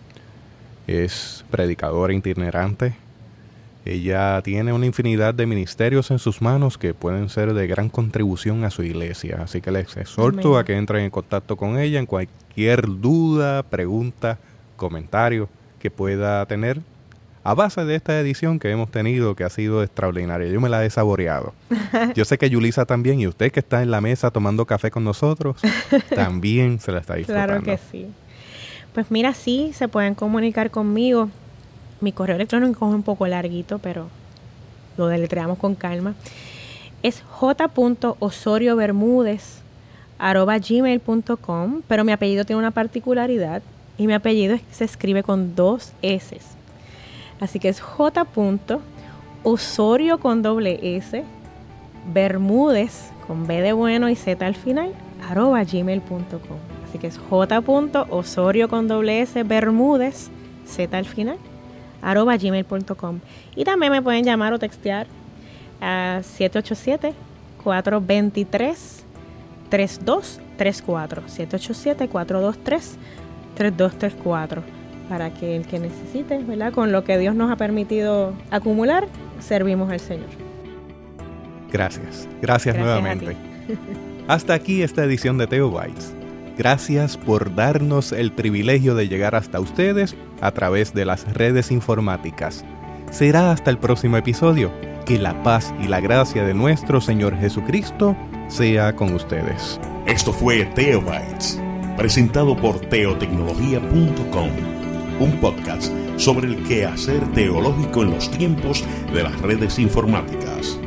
es predicadora itinerante. Ella tiene una infinidad de ministerios en sus manos que pueden ser de gran contribución a su iglesia. Así que les exhorto a que entren en contacto con ella en cualquier duda, pregunta, comentario que pueda tener a base de esta edición que hemos tenido, que ha sido extraordinaria. Yo me la he saboreado. Yo sé que Yulisa también, y usted que está en la mesa tomando café con nosotros, también se la está disfrutando. Claro que sí. Pues mira, sí, se pueden comunicar conmigo. Mi correo electrónico es un poco larguito, pero lo deletreamos con calma. Es j.osoriobermudez@gmail.com, pero mi apellido tiene una particularidad, y mi apellido se escribe con 2 S. Así que es j.osorio con doble S, Bermúdez con B de bueno y Z al final, @gmail.com. Así que es j.osorio con doble S, Bermúdez, Z al final, @gmail.com. Y también me pueden llamar o textear a 787-423-3234. 787-423-3234. Para que el que necesite, ¿verdad? Con lo que Dios nos ha permitido acumular, servimos al Señor. Gracias nuevamente. Hasta aquí esta edición de Theobites. Gracias por darnos el privilegio de llegar hasta ustedes a través de las redes informáticas. Será hasta el próximo episodio. Que la paz y la gracia de nuestro Señor Jesucristo sea con ustedes. Esto fue Theobites, presentado por teotecnología.com, un podcast sobre el quehacer teológico en los tiempos de las redes informáticas.